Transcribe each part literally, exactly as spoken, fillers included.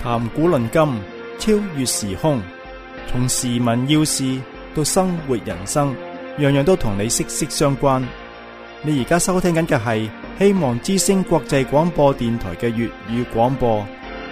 談古論今，超越時空，從時聞要事到生活人生，樣樣都同你息息相關。你而家收聽緊嘅係希望之聲國際廣播電台嘅粵語廣播。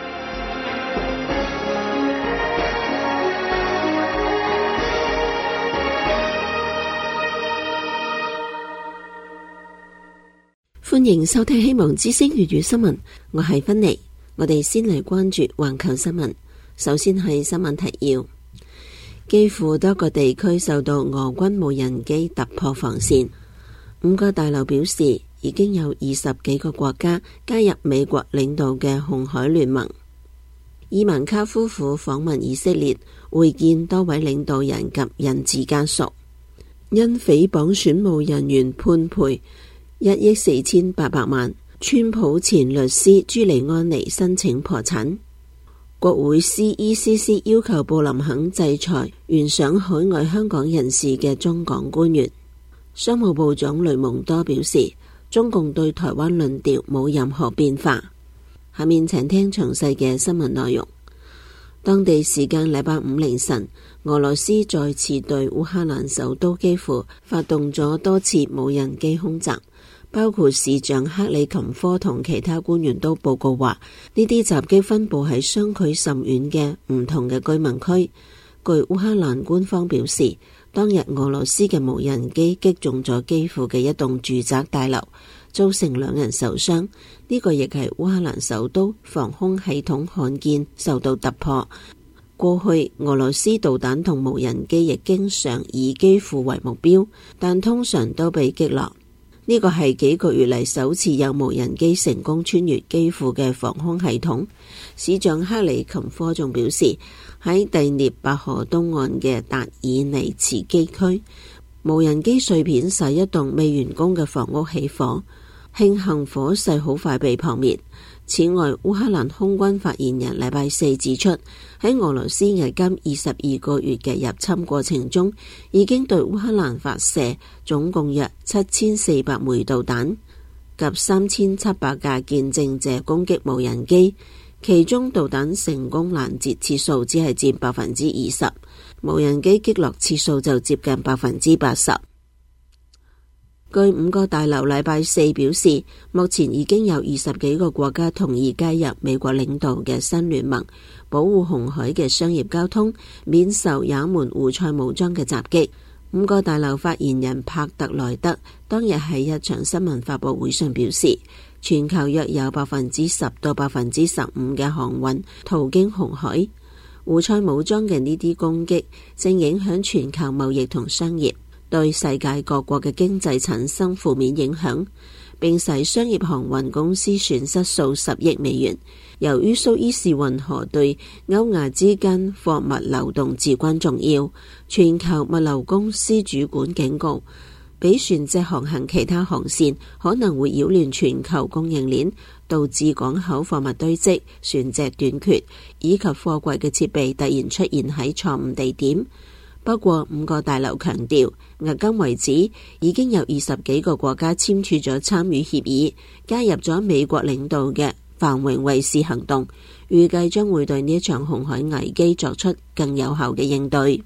歡迎收聽希望之聲粵語新聞，我係芬妮。我哋先嚟關注環球新聞。首先係新聞提要：幾乎多個地區受到俄軍無人機突破防線。五角大樓表示，已經有二十幾個國家加入美國領導嘅紅海聯盟。伊曼卡夫婦訪問以色列，會見多位領導人及人質家屬。因誹謗選務人員判賠一億四千八百萬，川普前律師朱利安尼申請破產。國會 C E C C 要求布林肯制裁懸賞海外香港人士嘅中港官員。商務部長雷蒙多表示，中共對台灣論調冇任何變化。下面請聽詳細嘅新聞內容。當地時間禮拜五凌晨，俄羅斯再次對烏克蘭首都基輔發動咗多次無人機空襲。包括市長克里琴科同其他官員都報告話，呢啲襲擊分佈喺相距甚遠嘅唔同嘅居民區。據烏克蘭官方表示，當日俄羅斯嘅無人機擊中咗基輔嘅一棟住宅大樓，造成兩人受傷。呢個亦係烏克蘭首都防空系統罕見受到突破。過去俄羅斯導彈同無人機亦經常以基輔為目標，但通常都被擊落。呢個係幾個月嚟首次有無人機成功穿越基輔嘅防空系統。市長克里琴科仲表示，喺第聶伯河東岸嘅達爾尼茨基區，無人機碎片使一棟未完工嘅房屋起火，慶幸火勢好快被撲滅。此外，烏克蘭空軍發言人禮拜四指出，喺俄羅斯歷經二十二個月嘅入侵過程中，已經對烏克蘭發射總共約七千四百枚導彈及三千七百架見證者攻擊無人機，其中導彈成功攔截次數只係佔百分之二十，無人機擊落次數就接近百分之八十。據五角大樓禮拜四表示，目前已經有二十幾個國家同意加入美國領導嘅新聯盟，保護紅海嘅商業交通免受也門胡塞武裝嘅襲擊。五角大樓發言人帕特萊德當日喺一場新聞發佈會上表示，全球約有百分之十到百分之十五嘅航運途經紅海。胡塞武裝嘅呢啲攻擊正影響全球貿易同商業，對世界各國嘅經濟產生負面影響，並使商業航運公司損失數十億美元。由於蘇伊士運河對歐亞之間貨物流動至關重要，全球物流公司主管警告，比船隻航行其他航線可能會擾亂全球供應鏈，導致港口貨物堆積、船隻短缺，以及貨櫃嘅設備突然出現喺錯誤地點。不過，五角大樓強調，迄今為止已經有二十幾個國家簽署咗參與協議，加入咗美國領導嘅繁榮衛士行動，預計將會對呢一場紅海危機作出更有效嘅應對。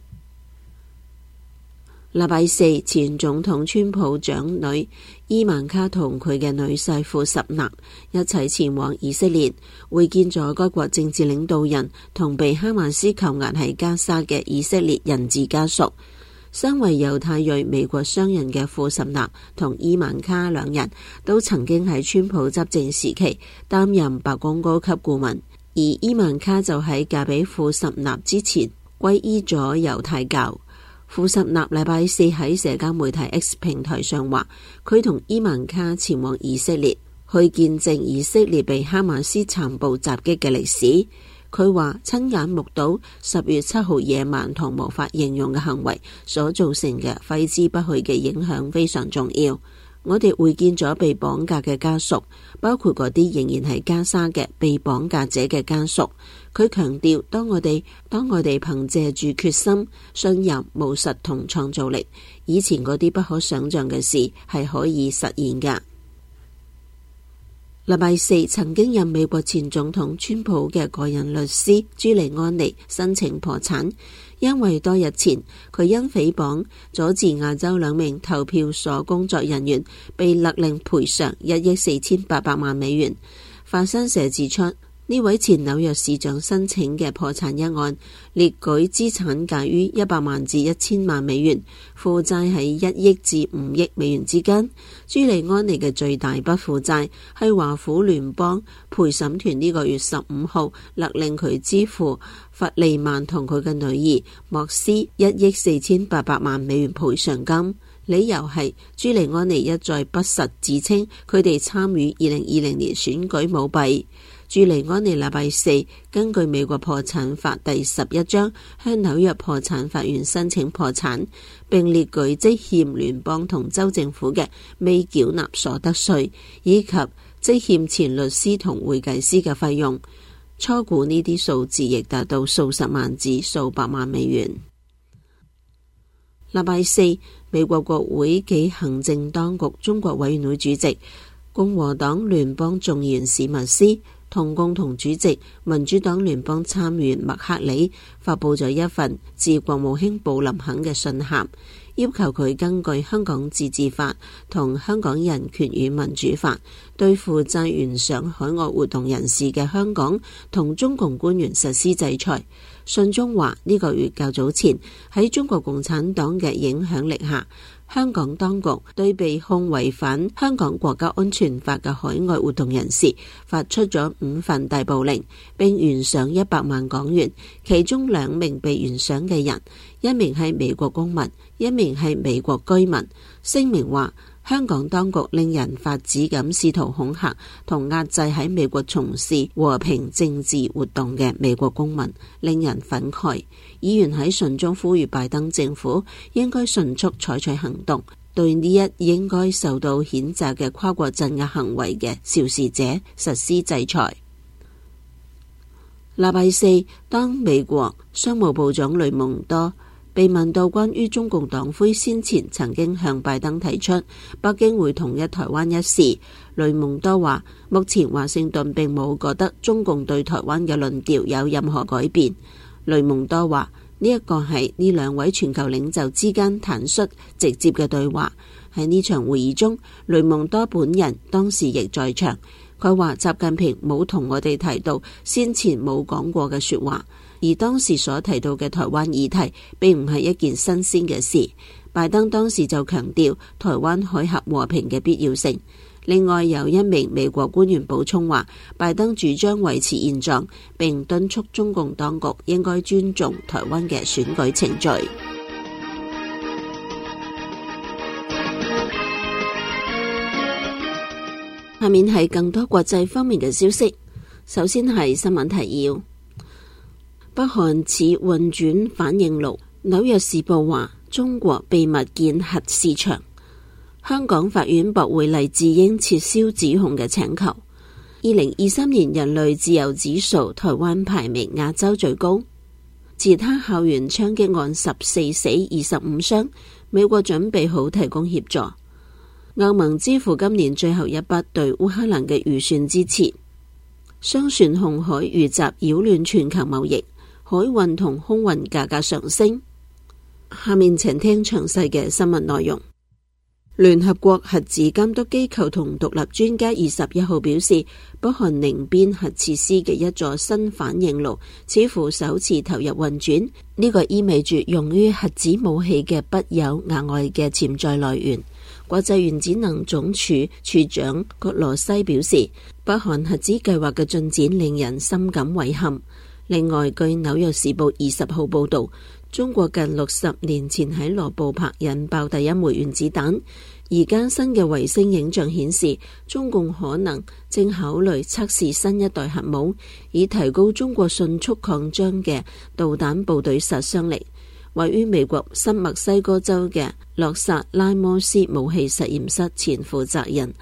禮拜四，前總統川普長女伊曼卡同佢嘅女婿庫什納一齊前往以色列，會見咗該國政治領導人同被哈馬斯扣押喺加沙嘅以色列人質家屬。身為猶太裔美國商人嘅庫什納同伊曼卡兩人都曾經喺川普執政時期擔任白宮高級顧問，而伊曼卡就喺嫁俾庫什納之前皈依咗猶太教。庫什納禮拜四喺社交媒體 X 平台上話，佢同伊曼卡前往以色列去見證以色列被哈馬斯殘暴襲擊嘅歷史。佢話親眼目睹十月七號野蠻同無法形容嘅行為所造成嘅揮之不去嘅影響非常重要。我哋會見咗被綁架嘅家屬，包括嗰啲仍然係加沙嘅被綁架者嘅家屬。佢強調，當我哋當我哋憑借住決心、信任、務實同創造力，以前嗰啲不可想象嘅事係可以實現㗎。 禮拜四，曾經任美國前總統川普嘅個人律師朱利安尼申請破產，因為多日前佢因誹謗佐治亞州兩名投票所工作人員，被勒令賠償一億四千八百萬美元。法新社指出，呢位前紐約市長申請嘅破產一案，列舉資產介於一百萬至一千萬美元，負債喺一億至五億美元之間。朱利安尼嘅最大筆負債係華府聯邦陪審團呢個月十五號勒令佢支付弗利曼同佢嘅女兒莫斯一億四千八百萬美元賠償金。理由係朱利安尼一再不實指稱佢哋參與二零二零年選舉舞弊。朱利安尼禮拜四根據美國破產法第十一章向紐約破產法院申請破產，並列舉積欠聯邦同州政府嘅未繳納所得稅，以及積欠前律師同會計師嘅費用。初估呢啲數字亦達到數十萬至數百萬美元。禮拜四，美國國會暨行政當局中國委員會主席、共和黨聯邦眾議員史密斯同共同主席民主黨聯邦參議員麥克里發佈咗一份致國務卿布林肯嘅信函，要求佢根據香港自治法同香港人權與民主法，對負責懸賞海外活動人士嘅香港同中共官員實施制裁。信中話，呢個月較早前喺中國共產黨嘅影響力下，香港當局對被控違反香港國家安全法嘅海外活動人士發出咗五份逮捕令，並懸賞一百萬港元。其中兩名被懸賞嘅人，一名係美國公民，一名係美國居民。聲明話，香港當局令人發指咁試圖恐嚇同壓制喺美國從事和平政治活動嘅美國公民，令人憤慨。議員喺信中呼籲拜登政府應該迅速採取行動，對呢一應該受到譴責嘅跨國鎮壓行為嘅肇事者實施制裁。禮拜四，當美國商務部長雷蒙多被問到關於中共黨魁先前曾經向拜登提出北京會統一台灣一事，雷蒙多話，目前華盛頓並冇覺得中共對台灣嘅論調有任何改變。雷蒙多話，呢一個係呢兩位全球領袖之間坦率直接嘅對話。喺呢場會議中，雷蒙多本人當時亦在場。佢話習近平冇同我哋提到先前冇講過嘅說話，而當時所提到嘅台灣議題並唔係一件新鮮嘅事。拜登當時就強調台灣海峽和平嘅必要性。另外有一名美國官員補充話，拜登主張維持現狀，並敦促中共當局應該尊重台灣嘅選舉程序。下面係更多國際方面嘅消息。首先係新聞提要：北韓似運轉反應爐。紐約時報話，中國秘密建核試場。香港法院駁回黎智英撤銷指控嘅請求。二零二三年人類自由指數，台灣排名亞洲最高。其他校園槍擊案十四死二十五傷，美國準備好提供協助。歐盟支付今年最後一筆對烏克蘭嘅預算支持。商船紅海遇襲擾亂全球貿易，海運同空運價格上升。下面請聽詳細嘅新聞內容。聯合國核子監督機構同獨立專家二十一號表示，北韓寧邊核設施嘅一座新反應爐似乎首次投入運轉，呢個意味住用於核子武器嘅不有額外嘅潛在來源。國際原子能總署署長葛羅西表示，北韓核子計劃嘅進展令人深感遺憾。另外，據紐約時報二十號報道，中國近六十年前喺羅布泊引爆第一枚原子彈，而家新嘅衛星影像顯示，中共可能正考慮測試新一代核武，以提高中國迅速擴張嘅導彈部隊殺傷力。位於美國新墨西哥州嘅洛薩拉摩斯武器實驗室前負責人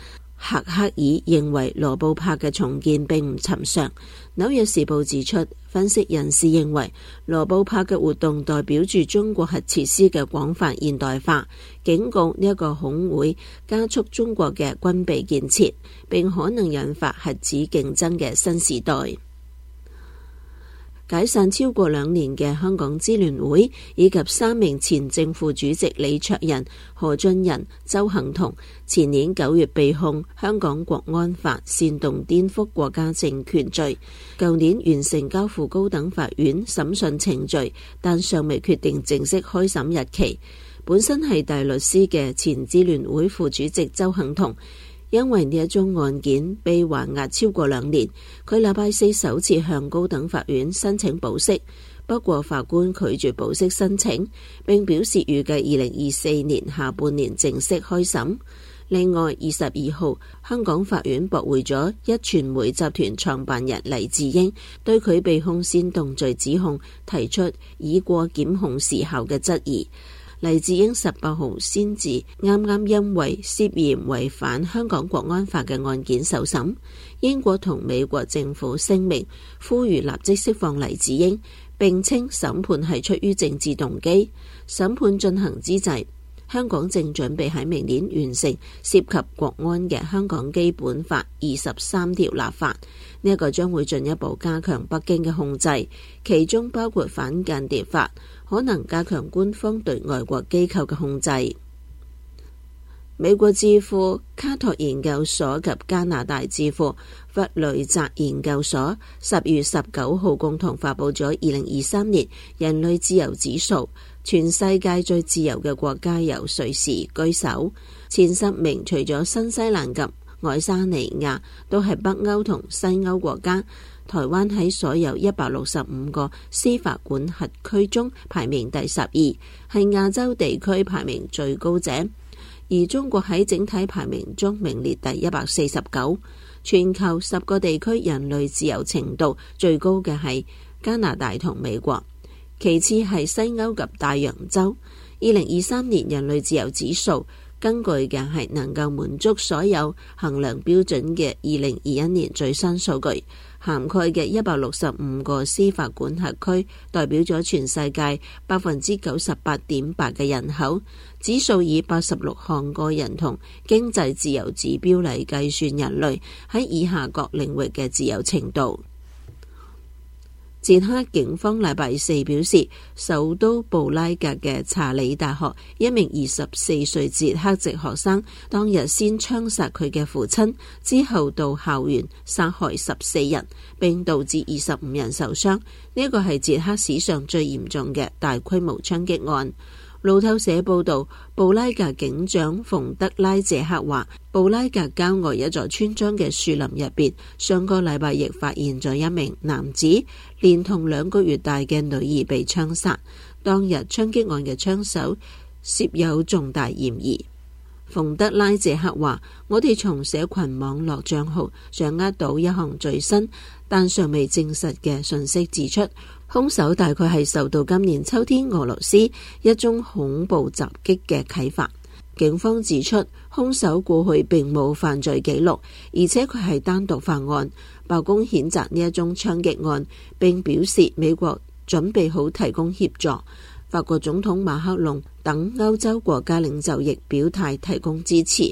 赫克爾認為羅布泊嘅重建並唔尋常。紐約時報指出，分析人士認為羅布泊嘅活動代表住中國核設施嘅廣泛現代化，警告呢一個恐會加速中國嘅軍備建設，並可能引發核子競爭嘅新時代。解散超過兩年嘅香港支聯會以及三名前正副主席李卓人、何俊仁、鄒幸彤，前年九月被控香港國安法煽動顛覆國家政權罪，舊年完成交付高等法院審訊程序，但尚未決定正式開審日期。本身係大律師嘅前支聯會副主席鄒幸彤，因為呢一宗案件被還押超過兩年，佢禮拜四首次向高等法院申請保釋，不過法官拒絕保釋申請，並表示預計二零二四年下半年正式開審。另外，二十二號香港法院駁回咗一傳媒集團創辦人黎智英對佢被控煽動罪指控提出已過檢控時效嘅質疑。黎智英十八號先至啱啱因為涉嫌違反香港國安法嘅案件受審，英國同美國政府聲明呼籲立即釋放黎智英，並稱審判係出於政治動機。審判進行之際，香港正準備喺明年完成涉及國安嘅香港基本法二十三條立法，呢一個將會進一步加強北京嘅控制，其中包括反間諜法，可能加強官方對外國機構嘅控制。美國智庫卡托研究所及加拿大智庫弗雷澤研究所十月十九號共同發佈咗二零二三年人類自由指數，全世界最自由嘅國家由瑞士居首，前十名除咗新西蘭及愛沙尼亞都係北歐同西歐國家。台灣喺所有一百六十五個司法管轄區中排名第十二，係亞洲地區排名最高者。而中國喺整體排名中名列第一百四十九。全球十個地區人類自由程度最高嘅係加拿大同美國，其次係西歐及大洋洲。二零二三年人類自由指數根據嘅係能夠滿足所有衡量標準嘅二零二一年最新數據，涵蓋嘅一百六十五個司法管轄區，代表咗全世界百分之九十八點八嘅人口。指數以八十六項個人同經濟自由指標嚟計算人類喺以下各領域嘅自由程度。捷克警方禮拜四表示，首都布拉格嘅查理大學一名二十四歲捷克籍學生當日先槍殺佢嘅父親，之後到校園殺害十四人，並導致二十五人受傷。呢一個係捷克史上最嚴重嘅大規模槍擊案。路透社報道，布拉格警長馮德拉謝克話，布拉格郊外一座村莊嘅樹林入邊，上個禮拜亦發現咗一名男子連同兩個月大嘅女兒被槍殺。當日槍擊案嘅槍手涉有重大嫌疑。馮德拉謝克話，我哋從社群網絡賬號掌握到一項最新但尚未證實嘅信息，指出兇手大概係受到今年秋天俄羅斯一宗恐怖襲擊嘅啟發。警方指出，兇手過去並冇犯罪記錄，而且佢係單獨犯案。白宮譴責呢一宗槍擊案，並表示美國準備好提供協助。法國總統馬克龍等歐洲國家領袖亦表態提供支持。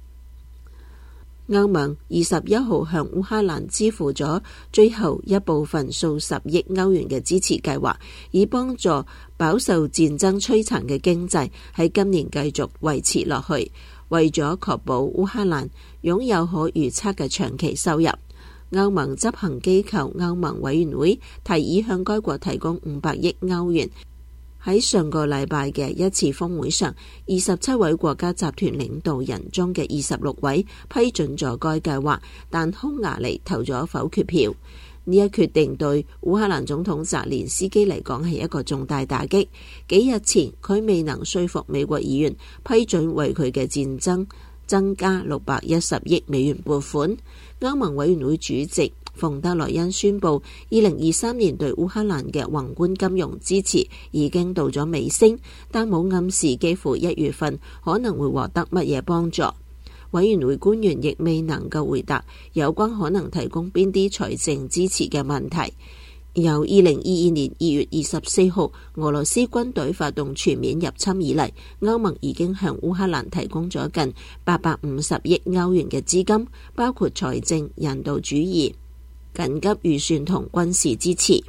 歐盟二十一號向烏克蘭支付咗最後一部分數十億歐元嘅支持計劃，以幫助飽受戰爭摧殘嘅經濟喺今年繼續維持落去。為咗確保烏克蘭擁有可預測嘅長期收入，歐盟執行機構歐盟委員會提議向該國提供五百億歐元。喺上個禮拜嘅一次峰會上，二十七位國家集團領導人中嘅二十六位批准咗該計劃，但匈牙利投咗否決票。呢一決定對烏克蘭總統澤連斯基嚟講係一個重大打擊。幾日前佢未能說服美國議員批准為佢嘅戰爭增加六百一十億美元撥款。歐盟委員會主席馮德萊恩宣布，二零二三年對烏克蘭嘅宏觀金融支持已經到咗尾聲，但冇暗示幾乎一月份可能會獲得乜嘢幫助。 委員會官員亦未能夠回答有關可能提供邊啲財政支持嘅問題。由二零二二年二月二十四號俄羅斯軍隊發動全面入侵以嚟，歐盟已經向烏克蘭提供咗近八百五十億歐元嘅資金，包括財政、人道主義、緊急預算同軍事支持。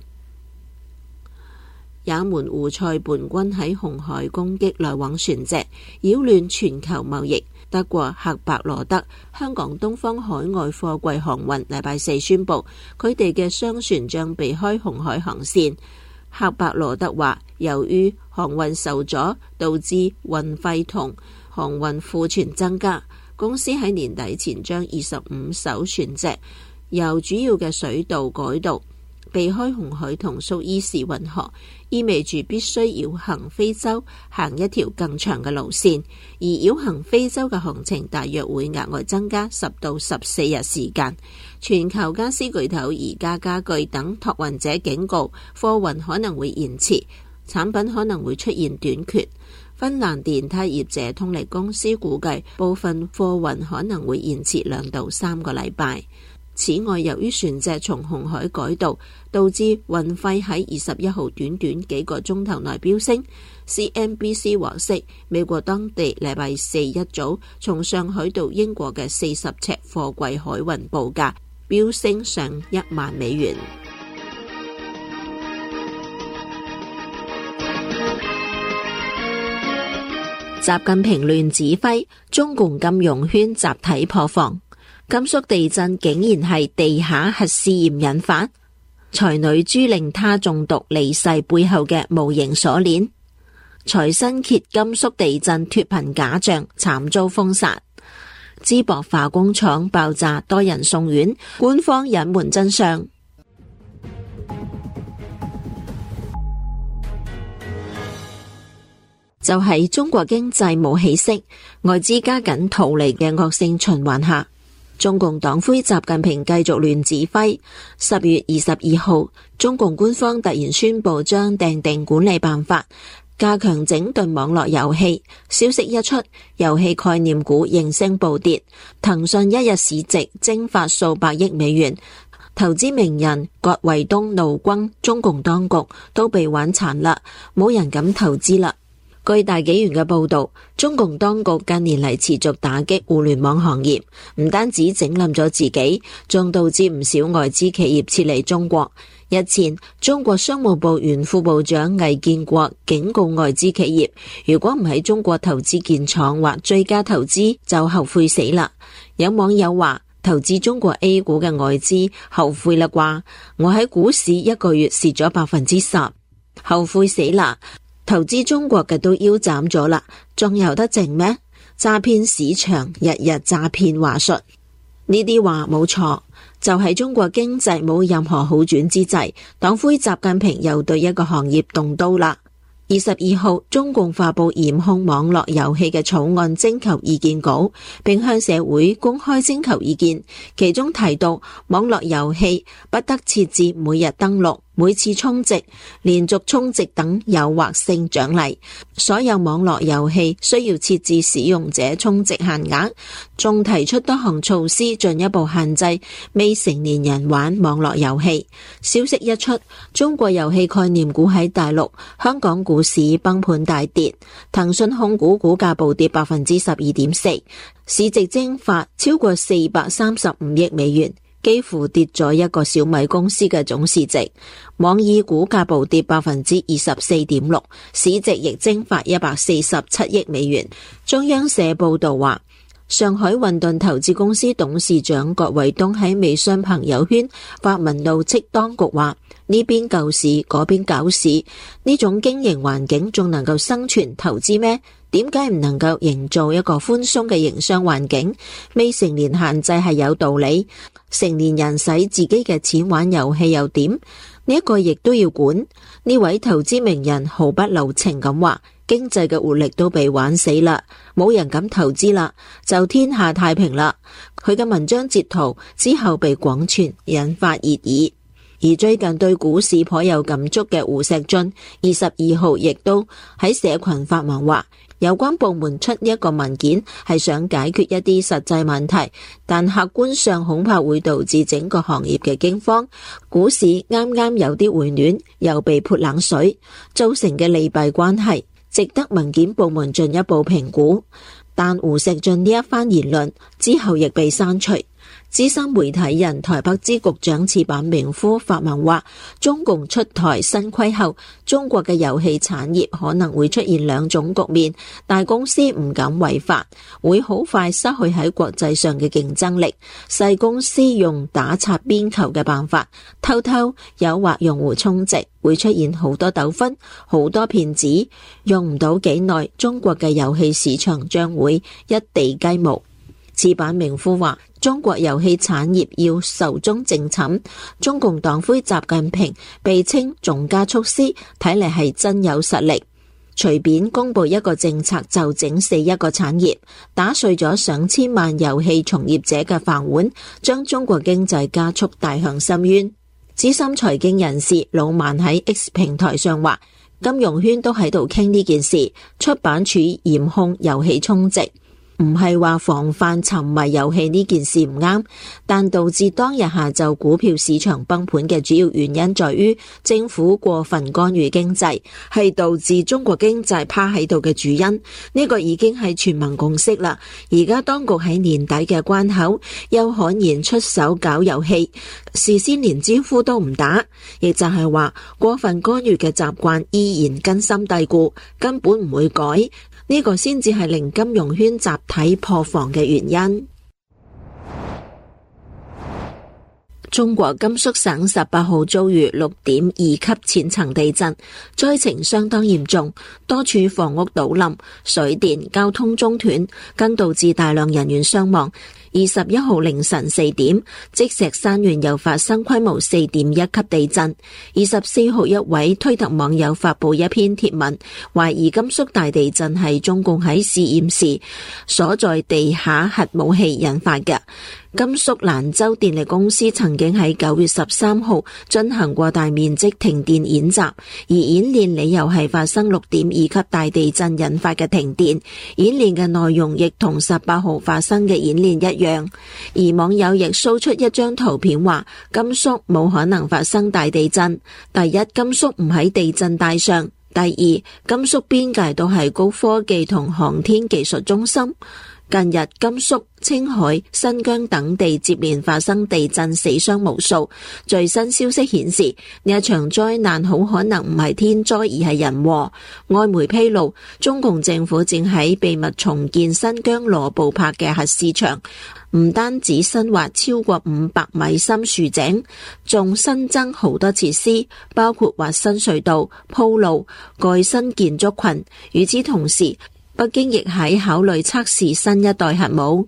也門胡塞叛軍喺紅海攻擊來往船隻，擾亂全球貿易。德國赫伯羅德香港東方海外貨櫃航運禮拜四宣布，佢哋嘅商船將避開紅海航線。赫伯羅德話，由於航運受阻，導致運費同航運庫存增加，公司喺年底前將二十五艘船隻由主要嘅水道改道，避開紅海同蘇伊士運河，意味住必須繞行非洲，行一條更長嘅路線，而繞行非洲嘅行程大約會額外增加十到十四日時間。全球家私巨頭宜家家具等託運者警告，貨運可能會延遲，產品可能會出現短缺。芬蘭電梯業者通力公司估計，部分貨運可能會延遲兩到三個禮拜。此外，由於船隻從紅海改道，導致運費喺二十一號短短幾個鐘頭內飆升。C N B C 獲悉，美國當地禮拜四一早從上海到英國嘅四十尺貨櫃海運報價飆升上一萬美元。習近平亂指揮，中共金融圈集體破防。甘肅地震竟然係地下核試驗引發，才女豬令他中毒離世背後嘅無形鎖鏈。財新揭甘肅地震脫貧假象慘遭封殺，淄博化工廠爆炸多人送院，官方隱瞞真相。就喺中國經濟冇起色，外資加緊逃離嘅惡性循環下，中共黨魁習近平繼續亂指揮。十月二十二號，中共官方突然宣布將訂定管理辦法，加強整頓網絡遊戲。消息一出，遊戲概念股應聲暴跌，騰訊一日市值蒸發數百億美元，投資名人郭衛東怒轟中共當局都被玩殘啦，冇人敢投資啦。據大紀元嘅報道，中共當局近年嚟持續打擊互聯網行業，唔單止整冧咗自己，仲導致唔少外資企業撤離中國。日前，中國商務部原副部長魏建國警告外資企業，如果唔喺中國投資建廠或追加投資，就後悔死啦。有網友話，投資中國 A 股嘅外資後悔啦啩，我喺股市一個月蝕咗百分之十，後悔死啦。投資中國嘅都腰斬咗啦，仲有得剩咩？詐騙市場日日詐騙話術，呢啲話冇錯，就喺中國經濟冇任何好轉之際，黨魁習近平又對一個行業動刀啦。二十二號，中共發布嚴控網絡遊戲嘅草案徵求意見稿，並向社會公開徵求意見，其中提到網絡遊戲不得設置每日登錄、每次充值、連續充值等誘惑性獎勵，所有網絡遊戲需要設置使用者充值限額，仲提出多項措施進一步限制未成年人玩網絡遊戲。消息一出，中國遊戲概念股喺大陸、香港股市崩盤大跌，騰訊控股股價暴跌百分之十二點四，市值蒸發超過四百三十五億美元。幾乎跌咗一個小米公司嘅總市值。網易股價暴跌百分之二十四點六，市值亦蒸發一百四十七億美元。中央社報道話，上海混沌投資公司董事長郭衛東喺微信朋友圈發文怒斥當局話，呢邊救市，嗰邊搞市，呢種經營環境仲能夠生存投資咩？點解唔能夠營造一個寬鬆嘅營商環境？未成年限制係有道理，成年人使自己嘅錢玩遊戲又點？呢一個亦都要管。呢位投資名人毫不留情咁話，經濟嘅活力都被玩死啦，冇人敢投資啦，就天下太平啦。佢嘅文章截圖之後被廣傳，引發熱議。而最近對股市頗有感觸嘅胡錫進，二十二號亦都喺社群發文話， 有關部門出一個文件係想解決一啲實際問題，但客觀上恐怕會導致整個行業嘅驚慌。股市啱啱有啲回暖，又被潑冷水，造成嘅利弊關係，值得文件部門進一步評估。但胡錫進呢一番言論之後亦被刪除。資深媒體人台北支局長矢板明夫發文話，中共出台新規後，中國嘅遊戲產業可能會出現兩種局面：大公司唔敢違法，會好快失去喺國際上嘅競爭力；細公司用打擦邊球嘅辦法，偷偷誘惑用戶充值，會出現好多糾紛，好多騙子。用唔到幾耐，中國嘅遊戲市場將會一地雞毛。矢板明夫話，中國遊戲產業要壽終正寢。中共黨魁習近平被稱總加速師，睇嚟係真有實力。隨便公布一個政策就整死一個產業，打碎咗上千萬遊戲從業者嘅飯碗，將中國經濟加速帶向深淵。資深財經人士老萬喺 X 平台上話，金融圈都喺度傾呢件事，出版處嚴控遊戲充值。唔係話防範沉迷遊戲呢件事唔啱，但導致當日下晝股票市場崩盤嘅主要原因在於政府過分干預經濟，係導致中國經濟趴喺度嘅主因。呢個已經係全民共識啦。而家當局喺年底嘅關口又悍然出手搞遊戲，事先連招呼都唔打，亦就係話過分干預嘅習慣依然根深蒂固，根本唔會改。呢個先至係令金融圈集體破防嘅原因。中國甘肅省十八號遭遇六點二級淺層地震，災情相當嚴重，多處房屋倒冧，水電交通中斷，更導致大量人員傷亡。二十一號凌晨四點，積石山縣又發生規模四點一級地震。二十四號，一位推特網友發布一篇貼文，懷疑甘肅大地震係中共喺試驗時所在地下核武器引發嘅。甘肅蘭州電力公司曾經喺九月十三號進行過大面積停電演習，而演練理由係發生六點二級大地震引發嘅停電。演練嘅內容亦同十八號發生嘅演練一樣，而網友亦 show 出一張圖片，話甘肅冇可能發生大地震。第一，甘肅唔喺地震帶上；第二，甘肅邊界都係高科技同航天技術中心。近日甘肅、青海、新疆等地接連發生地震，死傷無數。最新消息顯示，呢一場災難好可能唔係天災而係人禍。外媒披露，中共政府正喺秘密重建新疆羅布泊嘅核試場，唔單止新挖超過五百米深豎井，仲新增好多設施，包括挖新隧道、鋪路、蓋新建築群。與此同時，北京亦喺考慮測試新一代核武。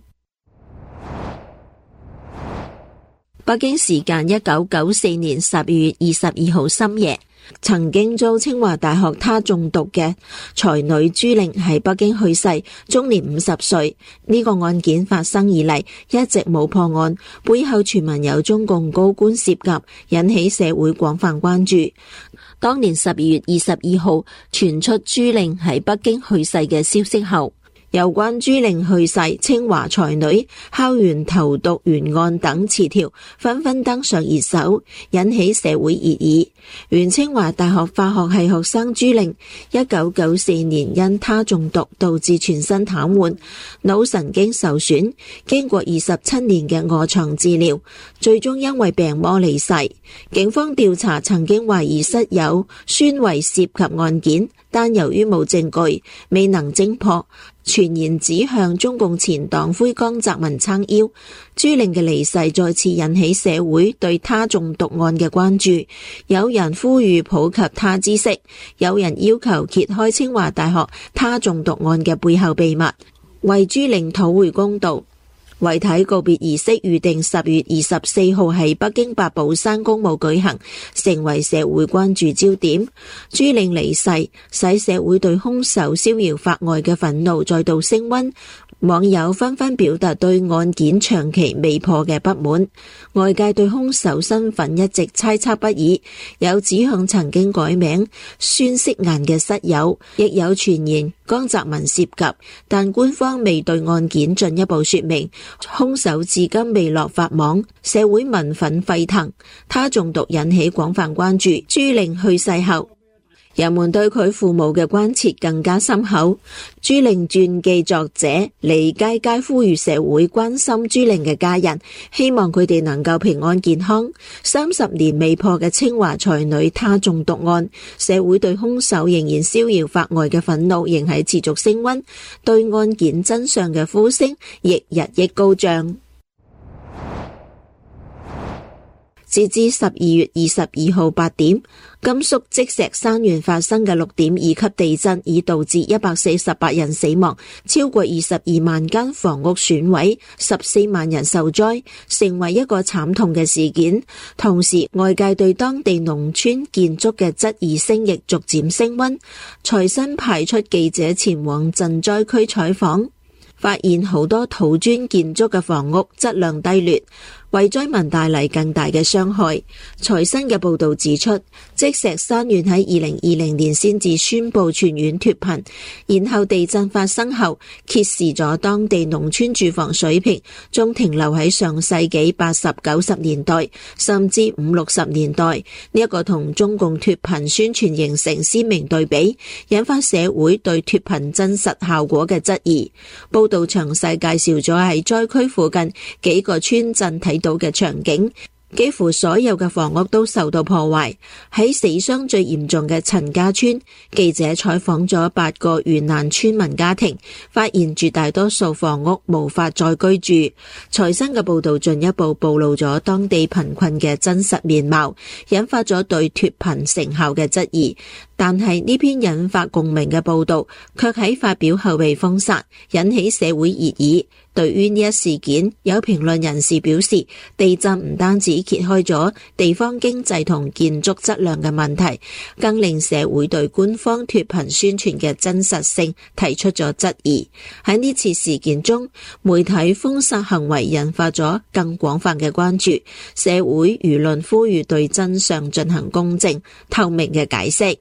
北京時間一九九四年十二月二十二號深夜，曾經遭清華大學他中毒嘅才女朱令喺北京去世，終年五十歲。呢個案件發生以嚟一直冇破案，背後傳聞有中共高官涉及，引起社會廣泛關注。當年十二月二十二號傳出朱令喺北京去世嘅消息後，有關朱令去世、清華才女、校園投毒懸案等詞條紛紛登上熱搜，引起社會熱議。原清華大學化學系學生朱令，一九九四年因他中毒導致全身癱瘓、腦神經受損，經過二十七年嘅臥床治療，最終因為病魔離世。警方調查曾經懷疑室友孫維涉及案件，但由於冇證據，未能偵破，傳言指向中共前黨魁江澤民撐腰。朱令嘅離世再次引起社會對他中毒案嘅關注，有人呼籲普及他知識，有人要求揭開清華大學他中毒案嘅背後秘密，為朱令討回公道。遺體告別儀式預定十月二十四號喺北京八寶山公墓舉行，成為社會關注焦點。朱令離世，使社會對兇手逍遙法外嘅憤怒再度升溫。 網友紛紛表達對案件長期未破嘅不滿，外界對兇手身份一直猜測不已，有指向曾經改名孫色顏嘅室友，亦有傳言江澤民涉及，但官方未對案件進一步說明，兇手至今未落法網，社會民憤沸騰，他中毒引起廣泛關注。朱令去世後，人們對佢父母嘅關切更加深厚。朱令傳記作者李佳佳呼籲社會關心朱令嘅家人，希望佢哋能夠平安健康。三十年未破嘅清華才女他中毒案，社會對兇手仍然逍遙法外嘅憤怒仍係持續升溫，對案件真相嘅呼聲亦日益高漲。截至十二月二十二號八點，甘肅積石山縣發生嘅六點二級地震已導致一百四十八人死亡，超過二十二萬間房屋損毀，十四萬人受災，成為一個慘痛嘅事件。同時，外界對當地農村建築嘅質疑聲亦逐漸升溫。財新派出記者前往震災區採訪，發現好多土磚建築嘅房屋質量低劣，為災民帶嚟更大嘅傷害。財新嘅報道指出，積石山縣喺二零二零年先至宣布全縣脫貧，然後地震發生後揭示咗當地農村住房水平仲停留喺上世紀八十九十年代，甚至五六十年代。呢一個同中共脫貧宣傳形成鮮明對比，引發社會對脫貧真實效果嘅質疑。報道詳細介紹咗喺災區附近幾個村鎮睇到嘅場景，幾乎所有嘅房屋都受到破壞。喺死傷最嚴重嘅陳家村，記者採訪咗八個遇難村民家庭，發現絕大多數房屋無法再居住。財新嘅報道進一步暴露咗當地貧困嘅真實面貌，引發咗對脫貧成效嘅質疑。但係呢篇引發共鳴嘅報道卻喺發表後被封殺，引起社會熱議。對於呢一事件，有評論人士表示，地震唔單止揭開咗地方經濟同建築質量嘅問題，更令社會對官方脫貧宣傳嘅真實性提出咗質疑。喺呢次事件中，媒體封殺行為引發咗更廣泛嘅關注，社會輿論呼籲對真相進行公正、透明嘅解釋。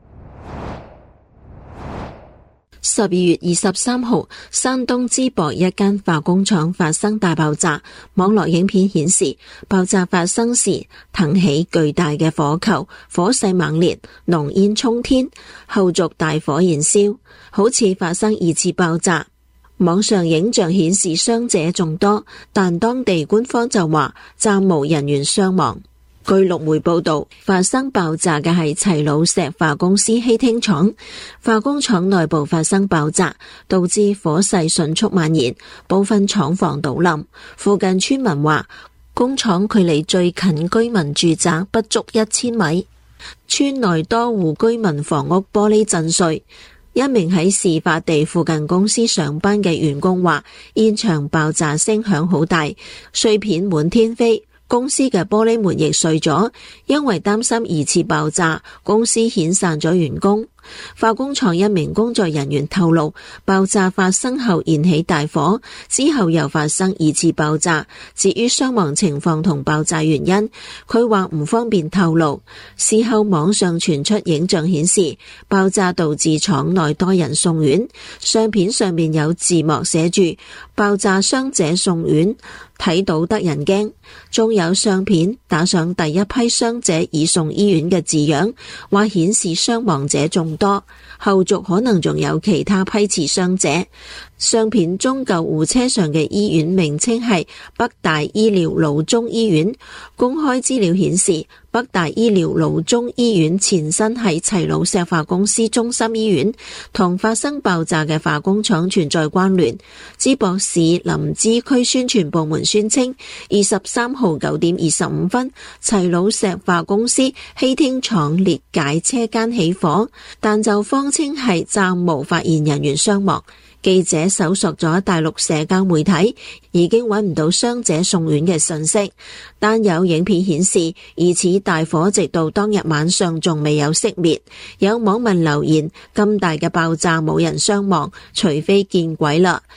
十二月二十三號，山東淄博一間化工廠發生大爆炸。網絡影片顯示，爆炸發生時騰起巨大嘅火球，火勢猛烈，濃煙衝天，後續大火燃燒，好似發生二次爆炸。網上影像顯示傷者眾多，但當地官方就話暫無人員傷亡。據陸媒報道，發生爆炸嘅係齊魯石化公司稀碇廠，化工廠內部發生爆炸，導致火勢迅速蔓延，部分廠房倒冧。附近村民話，工廠距離最近居民住宅不足一千米，村內多戶居民房屋玻璃震碎。一名喺事發地附近公司上班嘅員工話，現場爆炸聲響好大，碎片滿天飛。公司嘅玻璃門亦碎咗，因為擔心二次爆炸，公司遣散咗員工。化工廠一名工作人員透露，爆炸發生後燃起大火，之後又發生二次爆炸。至於傷亡情況同爆炸原因，佢話唔方便透露。事後網上傳出影像顯示，爆炸導致廠內多人送院，相片上面有字幕寫住爆炸傷者送院，睇到得人驚。仲有相片打上第一批傷者已送醫院嘅字樣，話顯示傷亡者眾多，後續可能仲有其他批次傷者。相片中救護車上嘅醫院名稱係北大醫療魯中醫院。公開資料顯示，北大醫療魯中醫院前身係齊魯石化公司中心醫院，同發生爆炸嘅化工廠存在關聯。淄博市臨淄區宣傳部門宣稱，二十三號九點二十五分，齊魯石化公司稀碇廠裂解車間起火，但就方稱係暫無發現人員傷亡。記者搜索咗大陸社交媒體，已經揾唔到傷者送院嘅信息，但有影片顯示，疑似大火直到當日晚上仲未有熄滅。有網民留言：咁大嘅爆炸冇人傷亡，除非見鬼啦！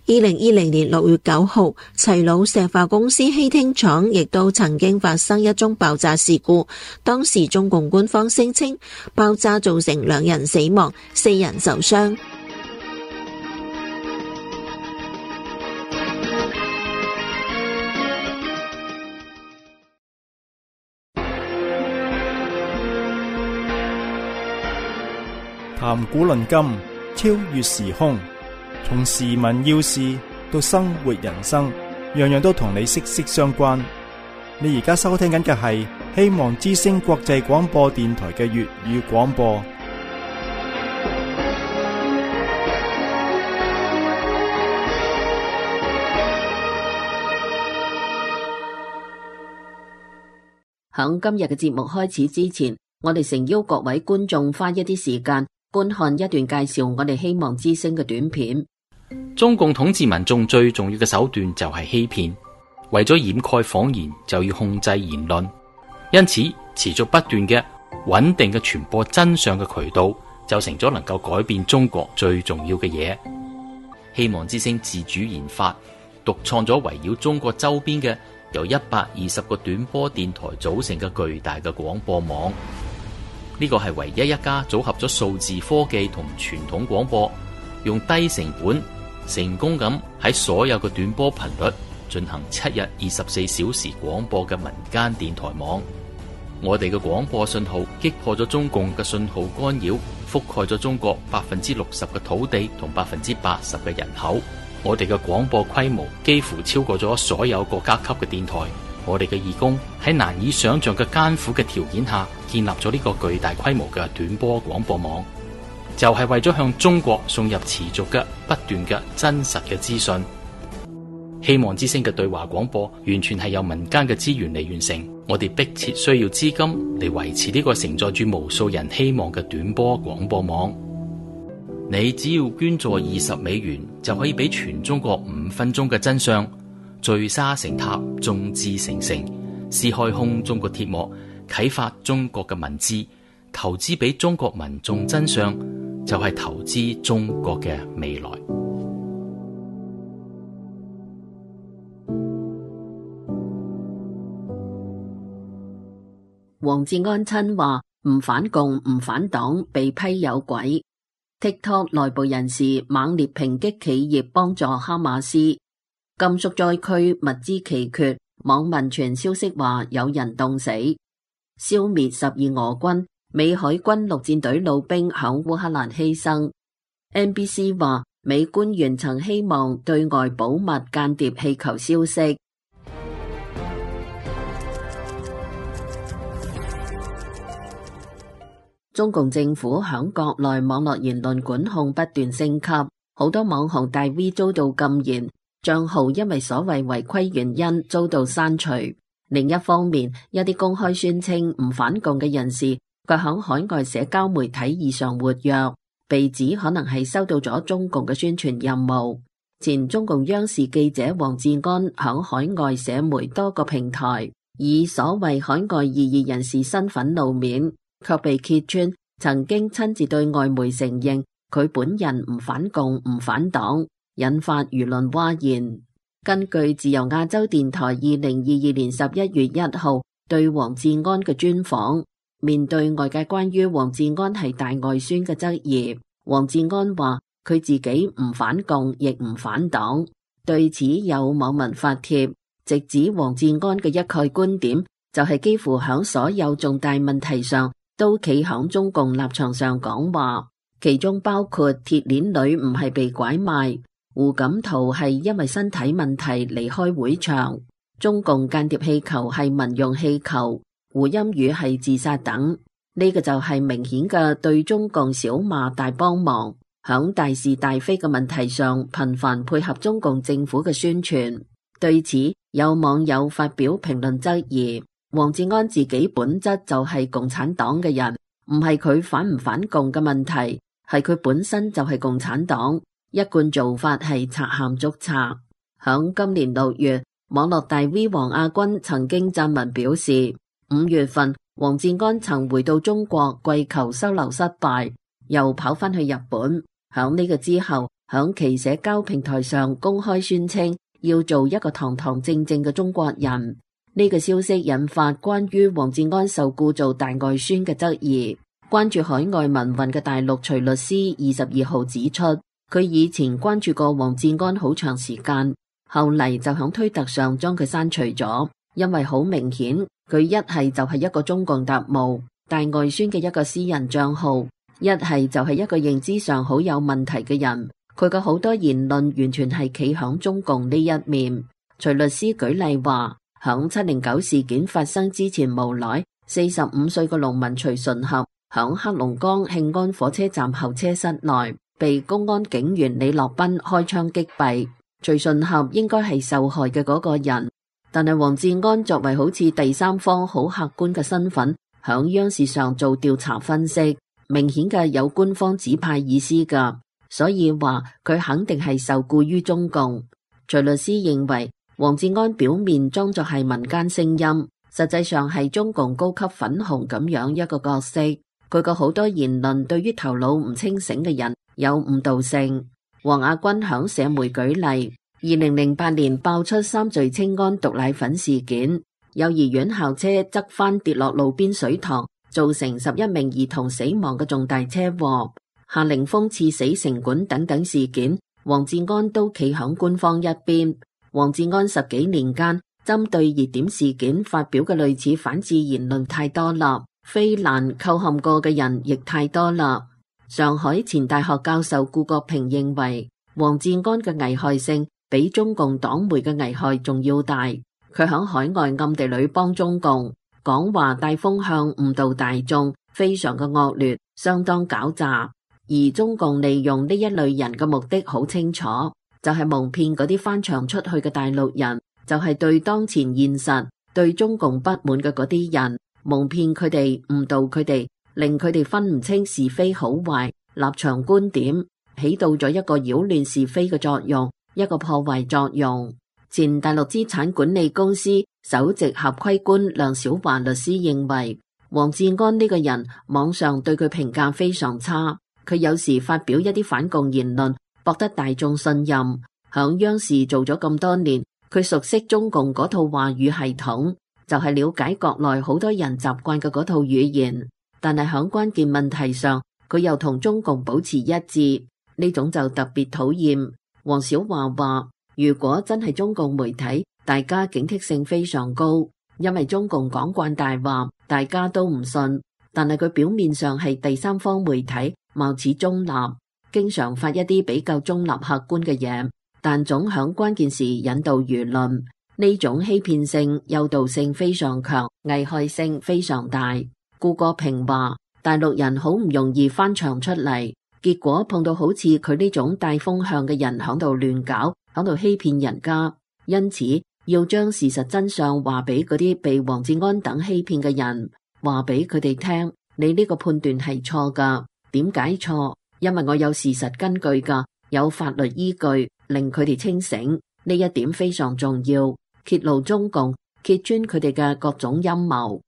二零二零年六月九號，齊魯石化公司稀聽廠亦都曾經發生一宗爆炸事故。當時中共官方聲稱爆炸造成兩人死亡，四人受傷。 談古論今，超越時空，從時聞要事到生活人生，樣樣都同你息息相關。你而家收聽緊嘅係希望之聲國際廣播電台嘅粵語廣播。 響今日嘅節目開始之前，我哋誠邀各位觀眾花一啲時間觀看一段介紹我哋希望之聲嘅短片。 中共統治民眾最重要嘅手段就係欺騙，為咗掩蓋謊言就要控制言論，因此持續不斷嘅穩定嘅傳播真相嘅渠道就成咗能夠改變中國最重要嘅嘢。希望之聲自主研發獨創咗圍繞中國周邊嘅由一百二十個短波電台組成嘅巨大嘅廣播網。呢個係唯一一家組合咗數字科技同傳統廣播，用低成本成功咁喺所有嘅短波頻率進行七日二十四小時廣播嘅民間電台網。我哋嘅廣播信號擊破咗中共嘅信號干擾，覆蓋咗中國百分之六十嘅土地同百分之八十嘅人口。我哋嘅廣播規模幾乎超過咗所有國家級嘅電台。我哋嘅義工喺難以想象嘅艱苦嘅條件下建立咗呢個巨大規模嘅短波廣播網，就係為咗向中國送入持續嘅不斷嘅真實嘅資訊。希望之聲嘅對話廣播完全係由民間嘅資源嚟完成，我哋迫切需要資金嚟維持呢個承載住無數人希望嘅短波廣播網。你只要捐助二十美元，就可以俾全中國五分鐘嘅真相，聚沙成塔，眾志成城，撕開空中嘅鐵幕，啟發中國嘅文字，投資俾中國民眾真相，就係投資中國嘅未來。 王志安親話唔反共唔反黨，被批有鬼。TikTok 內部人士猛烈抨擊企業幫助哈馬斯。甘肅災區物資奇缺，網民傳消息話有人凍死。消滅十二俄軍，美海軍陸戰隊老兵響烏克蘭犧牲。N B C 話美官員曾希望對外保密間諜氣球消息。中共政府響國內網絡言論管控不斷升級，好多網紅大 V 遭到禁言，賬號因為所謂違規原因遭到刪除。另一方面，一啲公開宣稱唔反共嘅人士，卻響海外社交媒體異常活躍，被指可能係收到咗中共嘅宣傳任務。前中共央視記者王志安響海外社媒多個平台，以所謂海外異議人士身份露面，卻被揭穿曾經親自對外媒承認佢本人唔反共唔反黨，引發輿論譁然。根據自由亞洲電台二零二二年十一月一號對王志安嘅專訪，面對外界關於王志安係大外宣嘅質疑，王志安話佢自己唔反共亦唔反黨。對此有網民發帖，直指王志安嘅一概觀點就係幾乎響所有重大問題上都企響中共立場上講話，其中包括鐵鏈女唔係被拐賣，胡錦濤係因為身體問題離開會場，中共間諜氣球係民用氣球，胡鑫宇係自殺等。呢個就係明顯嘅對中共小罵大幫忙，響大是大非嘅問題上頻繁配合中共政府嘅宣傳。對此有網友發表評論質疑，王志安自己本質就係共產黨嘅人，唔係佢反唔反共嘅問題，係佢本身就係共產黨，一貫做法係賊喊捉賊。響今年六月，網絡大 V 王亞軍曾經撰文表示，五月份王志安曾回到中國跪求收留失敗，又跑翻去日本。響呢個之後， 響其社交平台上公開宣稱要做一個堂堂正正嘅中國人。呢個消息引發關於王志安受雇做大外宣嘅質疑。關注海外民運嘅大陸徐律師二十二號指出，佢以前關注過王志安好長時間，後嚟就響推特上將佢刪除咗，因為好明顯佢一係就係一個中共特務大外宣嘅一個私人賬號，一係就係一個認知上好有問題嘅人。佢嘅好多言論完全係企響中共呢一面。徐律師舉例話，響七零九事件發生之前無耐，四十五歲嘅農民徐順合響黑龍江慶安火車站候車室內被公安警員李樂斌開槍擊斃。徐順合應該係受害嘅嗰個人，但係王志安作為好似第三方好客觀嘅身份，響央視上做調查分析，明顯嘅有官方指派意思噶，所以話佢肯定係受雇於中共。徐律師認為，王志安表面裝作係民間聲音，實際上係中共高級粉紅咁樣一個角色。佢個好多言論對於頭腦唔清醒嘅人有誤導性。王亞軍響社媒舉例，二零零八年爆出三聚氰胺毒奶粉事件，幼兒園校車側翻跌落路邊水塘，造成十一名兒童死亡嘅重大車禍，夏凌峰刺死城管等等事件，王志安都企響官方一邊。王志安十幾年間針對熱點事件發表嘅類似反智言論太多啦，非難構陷過嘅人亦太多啦。上海前大學教授顧國平認為，王志安嘅危害性比中共黨媒嘅危害仲要大。佢響海外暗地裏幫中共講話，帶風向誤導大眾，非常嘅惡劣，相當狡詐。而中共利用呢一類人嘅目的好清楚，就係蒙騙嗰啲翻牆出去嘅大陸人，就係對當前現實、對中共不滿嘅嗰啲人，蒙騙佢哋，誤導佢哋，令佢哋分唔清是非好壞、立場觀點，起到咗一個擾亂是非嘅作用，一個破壞作用。前大陸資產管理公司首席合規官梁小華律師認為，王志安呢個人網上對佢評價非常差，佢有時發表一啲反共言論，博得大眾信任。響央視做咗咁多年，佢熟悉中共嗰套話語系統，就係了解國內好多人習慣嘅嗰套語言。但係響關鍵問題上，佢又同中共保持一致，呢種就特別討厭。王小華話，如果真係中共媒體，大家警惕性非常高，因為中共講慣大話，大家都唔信。但係佢表面上係第三方媒體，貌似中立，經常發一啲比較中立客觀嘅嘢，但總響關鍵時引導輿論。呢種欺騙性、誘導性非常強，危害性非常大。顧國平話，大陸人好唔容易翻牆出嚟，結果碰到好似佢呢種帶風向嘅人響度亂搞，響度欺騙人家。因此要將事實真相話俾嗰啲被王志安等欺騙嘅人，話俾佢哋聽，你呢個判斷係錯噶。點解錯？因為我有事實根據噶，有法律依據，令佢哋清醒。呢一點非常重要，揭露中共，揭穿佢哋嘅各種陰謀。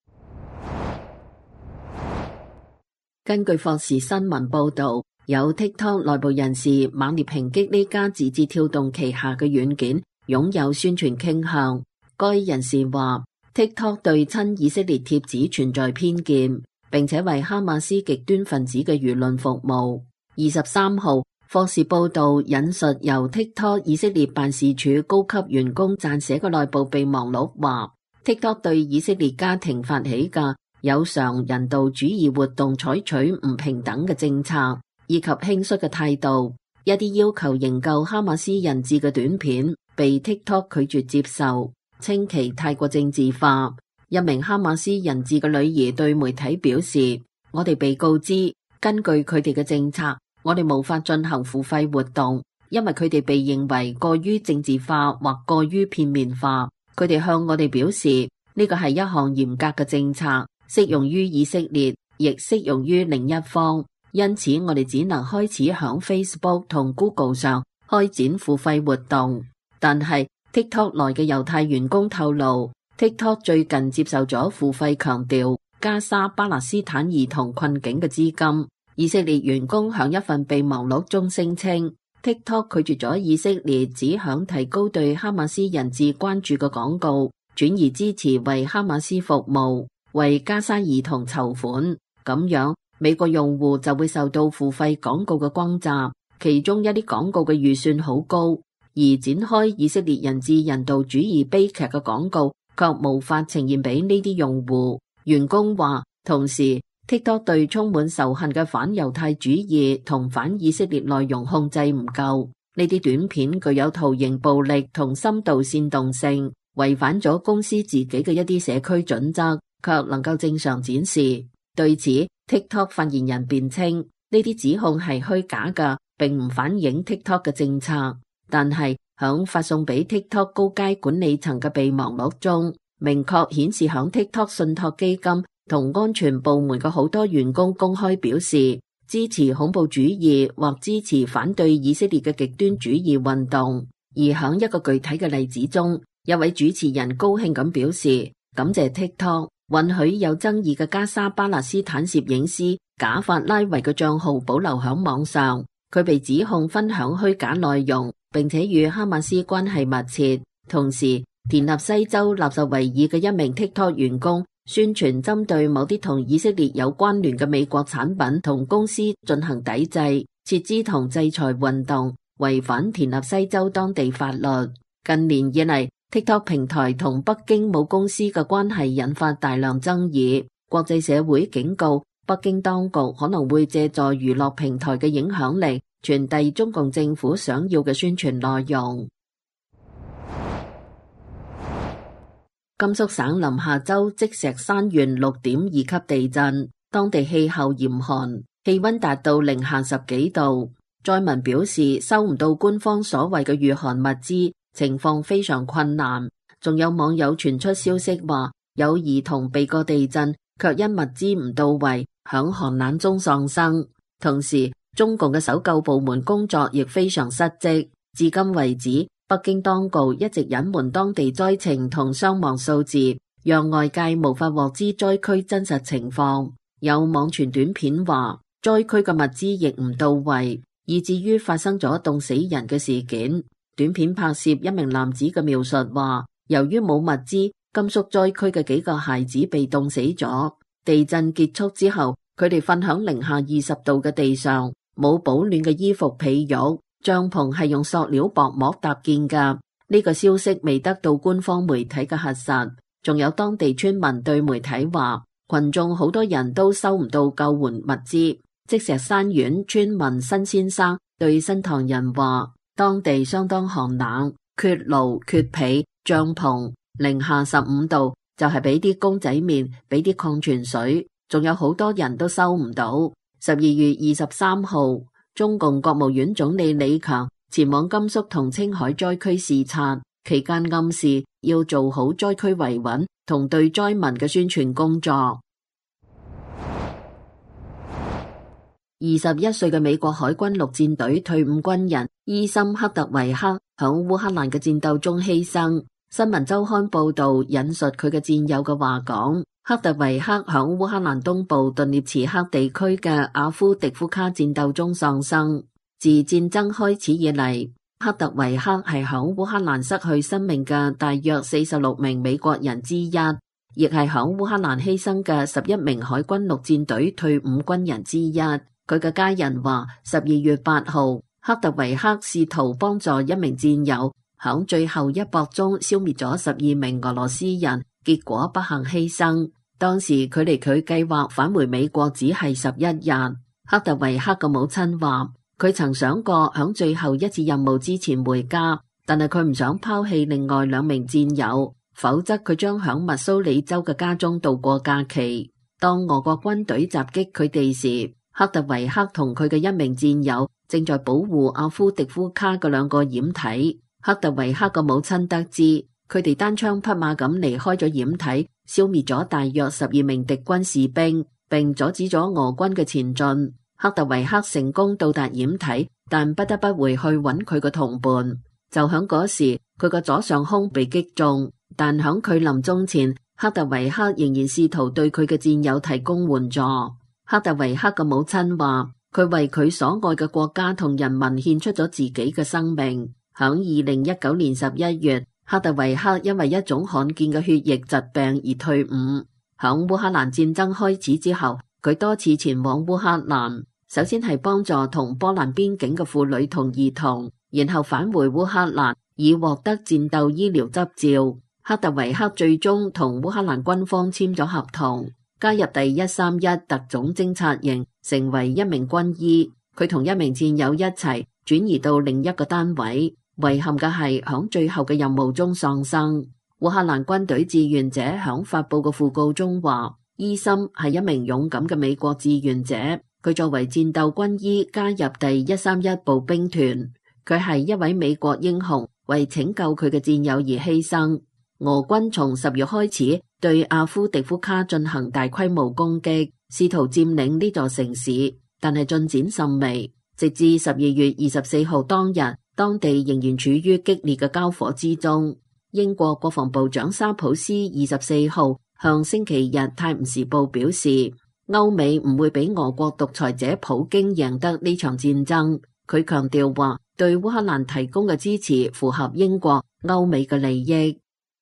根據霍士新聞報道，有 TikTok 內部人士猛烈抨擊呢家字節跳動旗下嘅軟件擁有宣傳傾向。該人士話 TikTok 對親以色列帖子存在偏見，並且為哈馬斯極端分子嘅輿論服務。二十三號，霍士報道引述由 TikTok 以色列辦事處高級員工撰寫嘅內部備忘錄話， TikTok 對以色列家庭發起嘅有償人道主義活動採取唔平等嘅政策，以及輕率嘅態度。一啲要求營救哈馬斯人質嘅短片被 TikTok 拒絕接受，稱其太過政治化。一名哈馬斯人質嘅女兒對媒體表示，我哋被告知，根據佢哋嘅政策，我哋無法進行付費活動，因為佢哋被認為過於政治化或過於片面化。佢哋向我哋表示，呢個係一項嚴格嘅政策，適用於以色列，亦適用於另一方。因此，我哋只能開始響 Facebook 同 Google 上開展付費活動。但係 TikTok 內嘅猶太員工透露， TikTok 最近接受咗付費強調加沙巴勒斯坦兒童困境嘅資金。以色列員工響一份備忘錄中聲稱， TikTok 拒絕咗以色列只想提高對哈馬斯人質關注嘅廣告，轉而支持為哈馬斯服務，為加沙兒童籌款。咁樣美國用戶就會受到付費廣告嘅轟炸，其中一啲廣告嘅預算好高，而展開以色列人質人道主義悲劇嘅廣告卻無法呈現俾呢啲用戶。員工話，同時TikTok 對充滿仇恨嘅反猶太主義同反以色列內容控制唔夠，呢啲短片具有圖形暴力同深度煽動性，違反咗公司自己嘅一啲社區準則，卻能夠正常展示。對此 TikTok 發言人辯稱，呢啲指控係虛假嘅，並唔反映 TikTok 嘅政策。但係響發送俾 TikTok 高階管理層嘅備忘錄中，明確顯示響 TikTok 信託基金同安全部門嘅好多員工公開表示支持恐怖主義或支持反對以色列嘅極端主義運動。而響一個具體嘅例子中，一位主持人高興咁表示，感謝 TikTok 允許有爭議嘅加沙巴勒斯坦攝影師賈法拉維嘅賬號保留響網上。佢被指控分享虛假內容，並且與哈馬斯關係密切。同時，田納西州納什維爾嘅一名 TikTok 員工宣傳針對某啲同以色列有關聯嘅美國產品同公司進行抵制、撤資同制裁運動，違反田納西州當地法律。近年以嚟，TikTok 平台同北京母公司嘅關係引發大量爭議，國際社會警告北京當局可能會借助娛樂平台嘅影響力，傳遞中共政府想要嘅宣傳內容。甘肅省臨夏州積石山縣六點二級地震，當地氣候嚴寒，氣溫達到零下十幾度。災民表示收唔到官方所謂嘅御寒物資，情況非常困難。仲有網友傳出消息話，有兒童避過地震，卻因物資唔到位，響寒冷中喪生。同時，中共嘅搜救部門工作亦非常失職。至今為止，北京當局一直隱瞞當地災情同傷亡數字，讓外界無法獲知災區真實情況。有網傳短片話，災區嘅物資亦唔到位，以至於發生咗凍死人嘅事件。短片拍攝一名男子嘅描述話，由於冇物資，甘肅災區嘅幾個孩子被凍死咗。地震結束之後，佢哋瞓響零下二十度嘅地上，冇保暖嘅衣服被褥，帳篷係用塑料薄膜搭建㗎。呢個消息未得到官方媒體嘅核實。仲有當地村民對媒體話，群眾好多人都收唔到救援物資。積石山縣村民辛先生對新唐人話，當地相當寒冷，缺爐缺被，帳篷零下十五度，就係俾啲公仔麵，俾啲礦泉水，仲有好多人都收唔到。十二月二十三號，中共國務院總理李強前往甘肅同青海災區視察，期間暗示要做好災區維穩同對災民嘅宣傳工作。二十一歲嘅美國海軍陸戰隊退伍軍人伊森克特維克響烏克蘭嘅戰鬥中犧牲。新聞週刊報道引述佢嘅戰友嘅話講，克特維克響烏克蘭東部頓涅茨克地區嘅阿夫迪夫卡戰鬥中喪生。自戰爭開始以嚟，克特維克係響烏克蘭失去生命嘅大約四十六名美國人之一，亦係響烏克蘭犧牲嘅十一名海軍陸戰隊退伍軍人之一。佢嘅家人話，十二月八號，克特維克試圖幫助一名戰友響最後一搏中消滅咗十二名俄羅斯人，結果不幸犧牲。當時距離佢計劃返回美國只係十一日。克特維克嘅母親話，佢曾想過響最後一次任務之前回家，但係佢唔想拋棄另外兩名戰友，否則佢將響密蘇里州嘅家中度過假期。當俄國軍隊襲擊佢哋時，克特維克同佢嘅一名戰友正在保護阿夫迪夫卡嘅兩個掩體。克特維克嘅母親得知，佢哋單槍匹馬咁離開咗掩體，消滅咗大約十二名敵軍士兵，並阻止咗俄軍嘅前進。克特維克成功到達掩體，但不得不回去揾佢嘅同伴。就響嗰時，佢個左上胸被擊中，但響佢臨終前，克特維克仍然試圖對佢嘅戰友提供援助。克特維克嘅母親話， 佢為佢所愛嘅國家同人民獻出咗自己嘅生命。響二零一九年十一月，克特維克因為一種罕見嘅血液疾病而退伍。響烏克蘭戰爭開始之後，佢多次前往烏克蘭，首先係幫助同波蘭邊境嘅婦女同兒童，然後返回烏克蘭以獲得戰鬥醫療執照。克特維克最終同烏克蘭軍方簽咗合同，加入第一三一特種偵察營，成為一名軍醫。佢同一名戰友一齊轉移到另一個單位。遺憾嘅係響最後嘅任務中喪生。烏克蘭軍隊志願者響發佈嘅訃告中話，伊森係一名勇敢嘅美國志願者，佢作為戰鬥軍醫加入第一三一步兵團。佢係一位美國英雄，為拯救佢嘅戰友而犧牲。俄軍從十月開始對阿夫迪夫卡進行大規模攻擊，試圖佔領呢座城市，但係進展甚微。直至十二月二十四號當日，當地仍然處於激烈嘅交火之中。英國國防部長沙普斯二十四號向星期日泰晤士報表示，歐美唔會俾俄國獨裁者普京贏得呢場戰爭。佢強調話，對烏克蘭提供嘅支持符合英國、歐美嘅利益。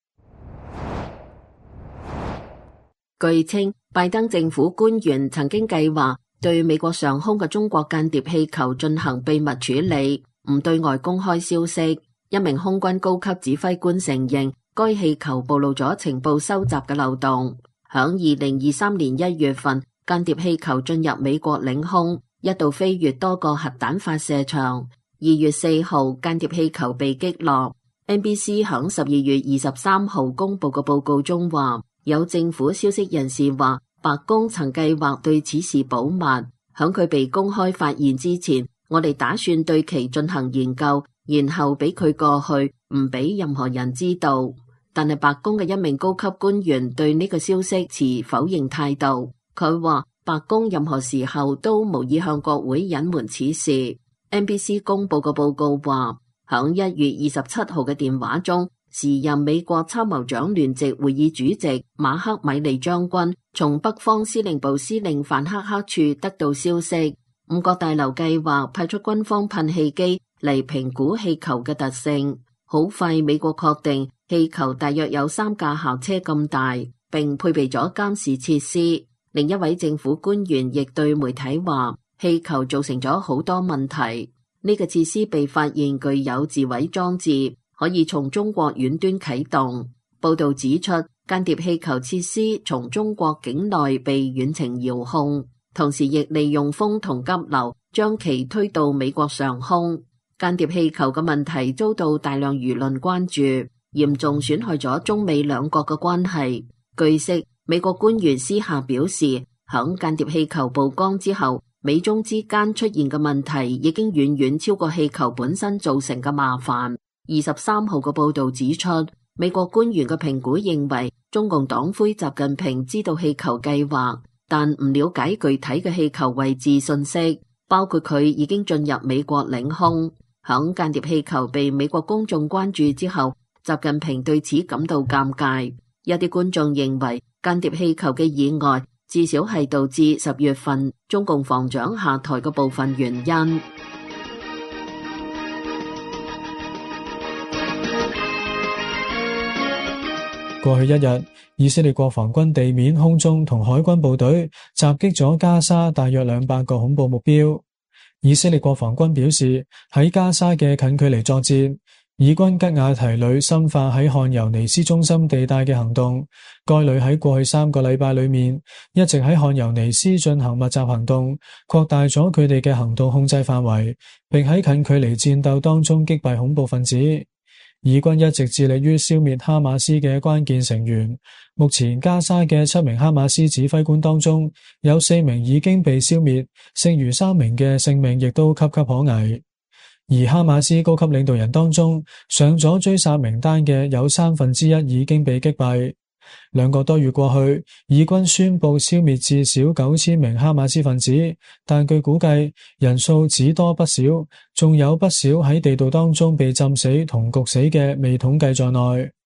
據稱，拜登政府官員曾經計劃對美國上空嘅中國間諜氣球進行秘密處理，唔對外公開消息。一名空軍高級指揮官承認，該氣球暴露咗情報收集嘅漏洞。響二零二三年一月份，間諜氣球進入美國領空，一度飛越多個核彈發射場。二月四號，間諜氣球被擊落。N B C 響十二月二十三號公布嘅報告中話，有政府消息人士話，白宮曾計劃對此事保密。響佢被公開發現之前，我哋打算對其進行研究，然後俾佢過去，唔俾任何人知道。但係白宮嘅一名高級官員對呢個消息持否認態度。佢話白宮任何時候都無意向國會隱瞞此事。N B C 公布嘅報告話，響一月二十七號嘅電話中，時任美國參謀長聯席會議主席馬克米利將軍從北方司令部司令范克克處得到消息，五角大樓計劃派出軍方噴氣機嚟評估氣球嘅特性。好快，美國確定氣球大約有三架校車咁大，並配備咗監視設施。另一位政府官員亦對媒體話，氣球造成咗好多問題。呢個設施被發現具有自毀裝置，可以從中國遠端啟動。報道指出，間諜氣球設施從中國境內被遠程遙控，同時亦利用風同急流將其推到美國上空。間諜氣球嘅問題遭到大量輿論關注，嚴重損害咗中美兩國嘅關係。據悉，美國官員私下表示，響間諜氣球曝光之後，美中之間出現嘅問題已經遠遠超過氣球本身造成嘅麻煩。二十三號嘅報道指出，美國官員嘅評估認為，中共黨魁習近平知道氣球計劃，但唔了解具體嘅氣球位置信息，包括佢已經進入美國領空。響間諜氣球被美國公眾關注之後，習近平對此感到尷尬。一啲觀眾認為，間諜氣球嘅意外至少係導致十月份中共防長下台嘅部分原因。 過去一日，以色列國防軍地面、空中同海軍部隊襲擊咗加沙大約兩百個恐怖目標。以色列國防軍表示，喺加沙嘅近距離作戰，以軍吉亞提旅深化喺漢尤尼斯中心地帶嘅行動。該旅喺過去三個禮拜裏面，一直喺漢尤尼斯進行密集行動，擴大咗佢哋嘅行動控制範圍，並喺近距離戰鬥當中擊敗恐怖分子。以軍一直致力於消滅哈馬斯嘅關鍵成員。目前加沙嘅七名哈馬斯指揮官當中，有四名已經被消滅，剩餘三名嘅性命亦都岌岌可危。而哈馬斯高級領導人當中，上咗追殺名單嘅有三分之一已經被擊斃。兩個多月過去，以軍宣布消滅至少九千名哈馬斯分子，但據估計人數只多不少，仲有不少喺地道當中被浸死同焗死嘅未統計在內。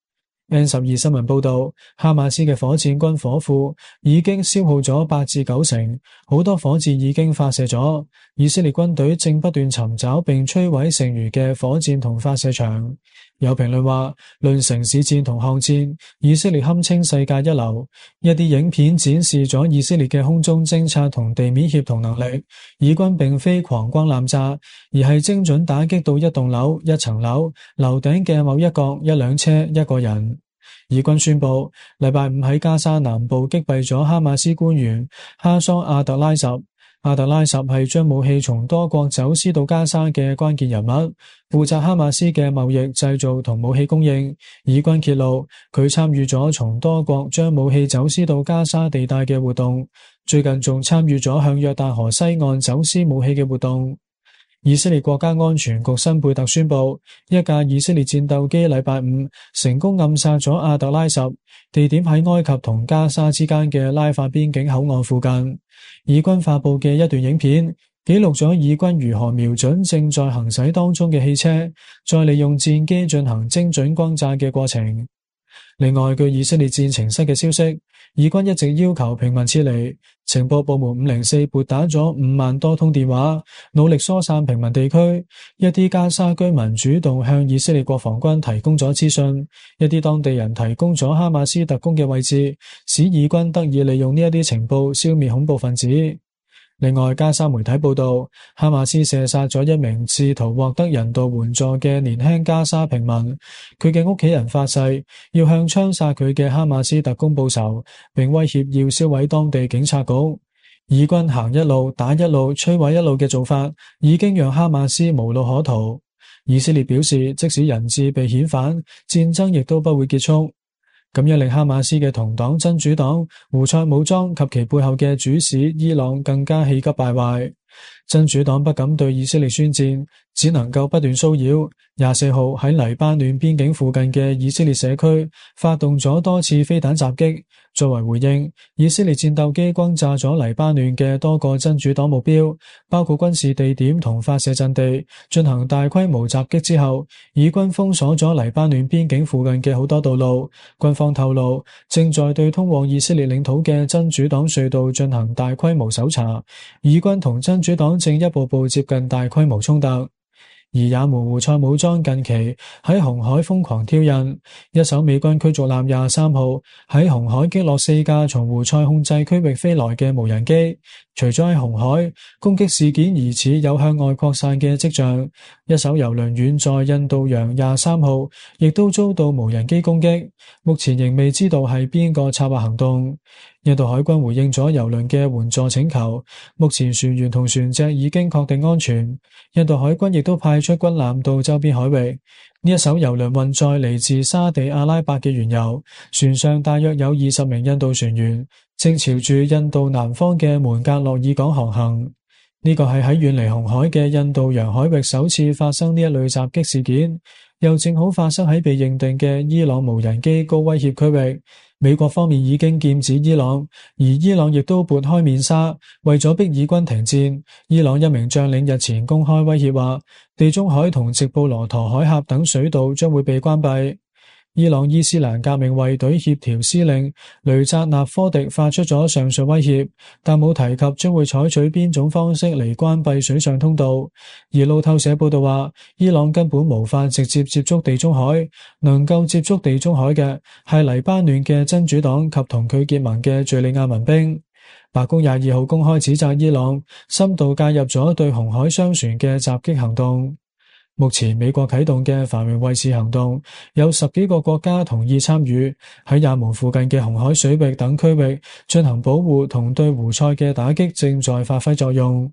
N 十二 新聞報道，哈馬斯嘅火箭軍火庫已經消耗咗八至九成，好多火箭已經發射咗。以色列軍隊正不斷尋找並摧毀剩餘嘅火箭同發射場。有評論話，論城市戰同巷戰，以色列堪稱世界一流。一啲影片展示咗以色列嘅空中偵察同地面協同能力。以軍並非狂轟濫炸，而係精準打擊到一棟樓、一層樓、樓頂嘅某一角、一輛車、一個人。以軍宣布，禮拜五喺加沙南部擊斃咗哈馬斯官員哈桑阿特拉什。阿特拉什係將武器從多國走私到加沙嘅關鍵人物，負責哈馬斯嘅貿易、製造同武器供應。以軍揭露，佢參與咗從多國將武器走私到加沙地帶嘅活動，最近仲參與咗向約旦河西岸走私武器嘅活動。以色列國家安全局辛貝特宣布，一架以色列戰鬥機禮拜五成功暗殺咗阿特拉什，地點喺埃及同加沙之間嘅拉法邊境口岸附近。以軍發佈嘅一段影片，記錄咗以軍如何瞄準正在行駛當中嘅汽車，再利用戰機進行精準轟炸嘅過程。另外，據以色列戰情室嘅消息，以軍一直要求平民撤離，情報部門五零四撥打咗五萬多通電話，努力疏散平民地區。一啲加沙居民主動向以色列國防軍提供咗資訊，一啲當地人提供咗哈馬斯特工嘅位置，使以軍得以利用呢一啲情報消滅恐怖分子。另外，加沙媒體報道，哈馬斯射殺咗一名試圖獲得人道援助嘅年輕加沙平民，佢嘅屋企人發誓要向槍殺佢嘅哈馬斯特工報仇，並威脅要銷毀當地警察局。以軍行一路打一路摧毀一路嘅做法，已經讓哈馬斯無路可逃。以色列表示，即使人質被遣返，戰爭亦都不會結束。咁樣令哈馬斯嘅同黨真主黨、胡塞武裝及其背後嘅主使伊朗更加氣急敗壞。真主黨不敢對以色列宣戰，只能夠不斷騷擾。廿四號喺黎巴嫩邊境附近嘅以色列社區發動咗多次飛彈襲擊。作為回應，以色列戰鬥機轟炸咗黎巴嫩嘅多個真主黨目標，包括軍事地點同發射陣地。進行大規模襲擊之後，以軍封鎖咗黎巴嫩邊境附近嘅好多道路。軍方透露，正在對通往以色列領土嘅真主黨隧道進行大規模搜查。以軍同真主黨正一步步接近大規模衝突。而也門胡塞武裝近期喺紅海瘋狂挑釁，一艘美軍驅逐艦廿三號喺紅海擊落四架從胡塞控制區域飛來嘅無人機。除咗喺紅海，攻擊事件疑似有向外擴散嘅跡象。一艘郵輪遠在印度洋廿三號亦都遭到無人機攻擊，目前仍未知道係邊個策劃行動。印度海軍回應咗郵輪嘅援助請求，目前船員同船隻已經確定安全。印度海軍亦都派出軍艦到周邊海域。呢一艘郵輪運載嚟自沙地阿拉伯嘅原油，船上大約有二十名印度船員，正朝住印度南方嘅門格洛爾港航行。呢個係喺遠離紅海嘅印度洋海域首次發生呢一類襲擊事件，又正好發生喺被認定嘅伊朗無人機高威脅區域。美國方面已經劍指伊朗，而伊朗亦都撥開面紗，為咗逼以軍停戰。伊朗一名將領日前公開威脅話，地中海同直布羅陀海峽等水道將會被關閉。伊朗伊斯蘭革命衛隊協調司令雷扎納科迪發出咗上述威脅，但冇提及將會採取邊種方式嚟關閉水上通道。而路透社報道話，伊朗根本無法直接接觸地中海，能夠接觸地中海嘅係黎巴嫩嘅真主黨及同佢結盟嘅敘利亞民兵。白宮廿二號公開指責伊朗深度介入咗對紅海商船嘅襲擊行動。目前美國啟動嘅繁榮衛士行動，有十幾個國家同意參與，喺也門附近嘅紅海水域等區域進行保護同對胡塞嘅打擊正在發揮作用。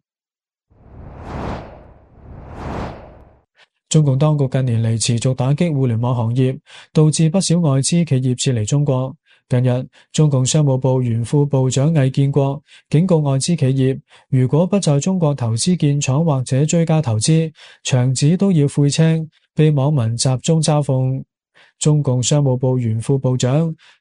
中共當局近年嚟持續打擊互聯網行業，導致不少外資企業撤離中國。近日，中共商務部原副部長魏建國警告外資企業，如果不在中國投資建廠或者追加投資，牆紙都要悔青，被網民集中嘲諷。中共商務部原副部長、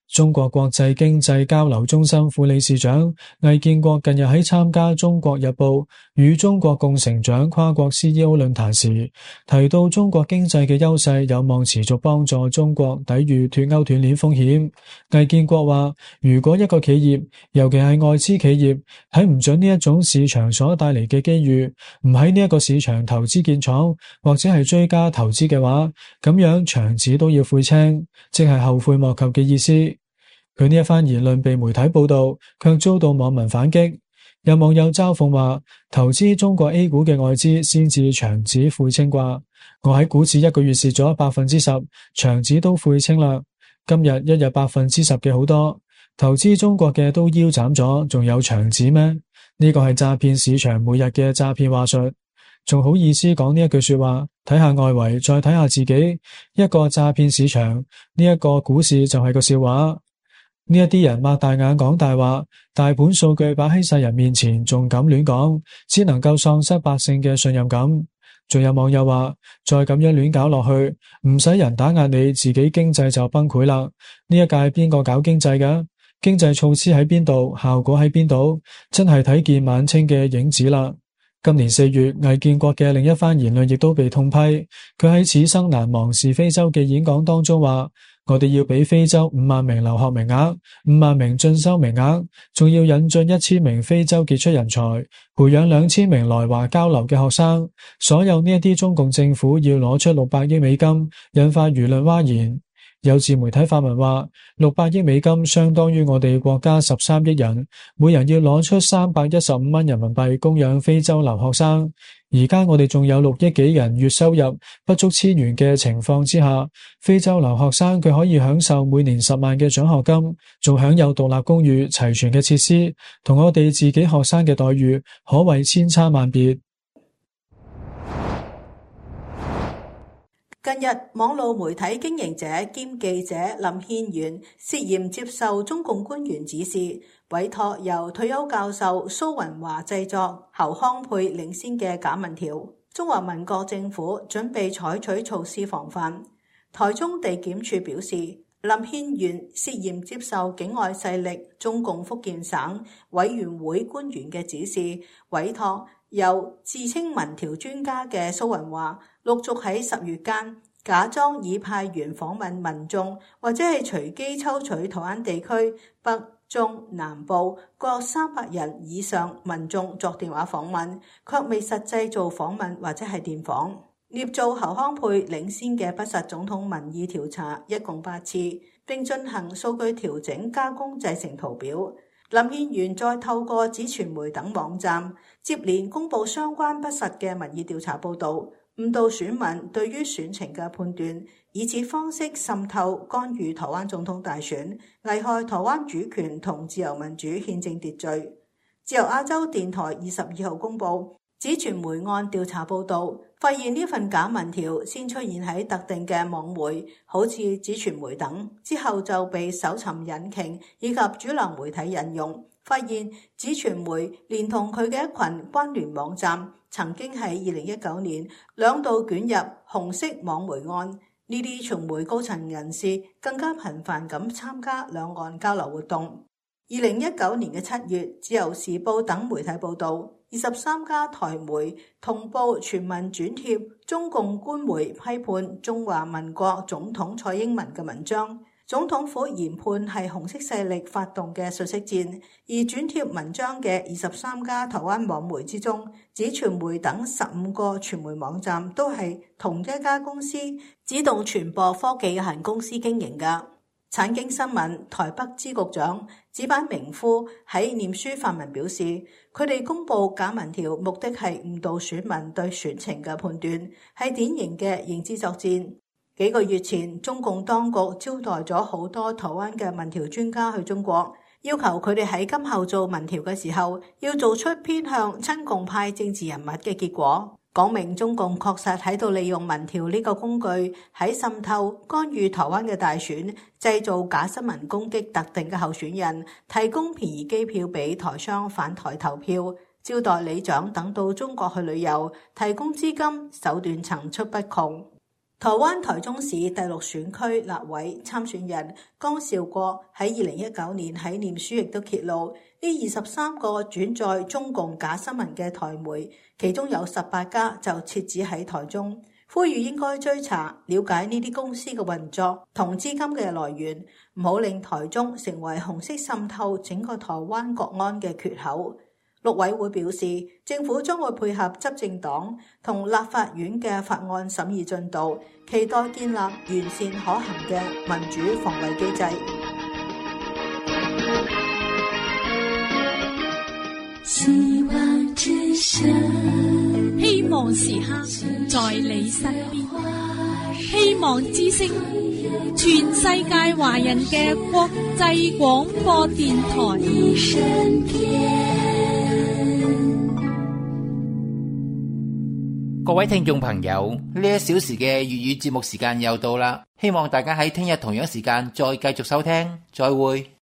中國國際經濟交流中心副理事長魏建國近日喺參加中國日報與中國共成長跨國 C E O 論壇時，提到中國經濟嘅優勢有望持續幫助中國抵禦脫歐斷鏈風險。魏建國話，如果一個企業，尤其係外資企業，睇唔準呢一種市場所帶嚟嘅機遇，唔喺呢一個市場投資建廠或者係追加投資嘅話，咁樣長子都要悔青，即係後悔莫及嘅意思。佢呢一番言論被媒體報道，卻遭到網民反擊。有網友嘲諷話，投資中國 A 股嘅外資先至長子悔青啩，我喺股市一個月蝕咗百分之十，長子都悔青啦。今日一日百分之十嘅好多，投資中國嘅都腰斬咗，仲有長子咩？呢個係詐騙市場每日嘅詐騙話術，仲好意思講呢一句說話？睇下外圍，再睇下自己，一個詐騙市場，呢一個股市就係個笑話。呢一啲人擘大眼講大話，大盤數據擺喺世人面前，仲敢亂講，只能夠喪失百姓嘅信任感。仲有網友話，再咁樣亂搞落去，唔使人打壓你，自己經濟就崩潰啦。呢一屆邊個搞經濟㗎？經濟措施喺邊度？效果喺邊度？真係睇見晚清嘅影子啦。今年四月，魏建國嘅另一番言論亦都被痛批。佢喺此生難忘是非洲嘅演講當中話，我哋要俾非洲五萬名留學名額，五萬名進修名額，仲要引進一千名非洲傑出人才，培養兩千名來華交流嘅學生。所有呢一啲中共政府要攞出六百億美金，引發輿論譁然。有自媒體發文話，六百億美金相當於我哋國家十三億人，每人要攞出三百一十五蚊人民幣供養非洲留學生。而家我哋仲有六億幾人月收入不足千元嘅情況之下，非洲留學生佢可以享受每年十萬嘅獎學金，仲享有獨立公寓、齊全嘅設施，同我哋自己學生嘅待遇可謂千差萬別。 近日，網絡媒體經營者兼記者林憲元涉嫌接受中共官員指示，委託由退休教授蘇雲華製作、侯康沛領先嘅假民調。中華民國政府準備採取措施防範。台中地檢署表示，林憲元涉嫌接受境外勢力中共福建省委員會官員嘅指示，委託由自稱民調專家嘅蘇雲華陸續喺十月間假裝已派員訪問民眾，或者係隨機抽取台灣地區北、中、南部各三百人以上民眾作電話訪問，卻未實際做訪問或者係電訪。捏造侯康沛領先嘅不實總統民意調查一共八次，並進行數據調整加工製成圖表。林憲元再透過紙傳媒等網站接連公布相關不實嘅民意調查報導，誤導選民對於選情嘅判斷，以此方式滲透干預台灣總統大選，危害台灣主權同自由民主憲政秩序。自由亞洲電台二十二號公布紙傳媒案調查報導，發現呢份假民調先出現喺特定嘅網媒，好似紙傳媒等，之後就被搜尋引擎以及主流媒體引用，發現紙傳媒連同佢嘅一群關聯網站，曾經喺二零一九年兩度捲入紅色網媒案。呢啲傳媒高層人士更加頻繁咁參加兩岸交流活動。二零一九年嘅七月，自由時報等媒體報道，二十三家台媒同步全文轉貼中共官媒批判中華民國總統蔡英文嘅文章。總統府研判係紅色勢力發動嘅信息戰，而轉貼文章嘅二十三家台灣網媒之中，紙傳媒等十五個傳媒網站都係同一家公司指動傳播科技有限公司經營嘅。產經新聞台北支局長紙板明夫喺臉書發文表示，佢哋公布假民調目的係誤導選民對選情嘅判斷，係典型嘅認知作戰。幾個月前，中共當局招待咗好多台灣嘅民調專家去中國，要求佢哋喺今後做民調嘅時候，要做出偏向親共派政治人物嘅結果，講明中共確實喺度利用民調呢個工具喺滲透干預台灣嘅大選，製造假新聞攻擊特定嘅候選人，提供便宜機票俾台商返台投票，招待里長等到中國去旅遊，提供資金，手段層出不窮。 台灣台中市第六選區立委參選人江少國喺二零一九年喺臉書亦都揭露，呢二十三個轉載中共假新聞嘅台媒，其中有十八家就設址喺台中，呼籲應該追查了解呢啲公司嘅運作同資金嘅來源，唔好令台中成為紅色滲透整個台灣國安嘅缺口。陸委會表示，政府將會配合執政黨同立法院嘅法案審議進度，期待建立完善可行嘅民主防衛機制。 希望之聲， 希望時刻在你身邊。希望之聲，全世界華人嘅國際廣播電台。 各位聽眾朋友，呢一小時嘅粵語節目時間又到啦，希望大家喺聽日同樣時間再繼續收聽，再會。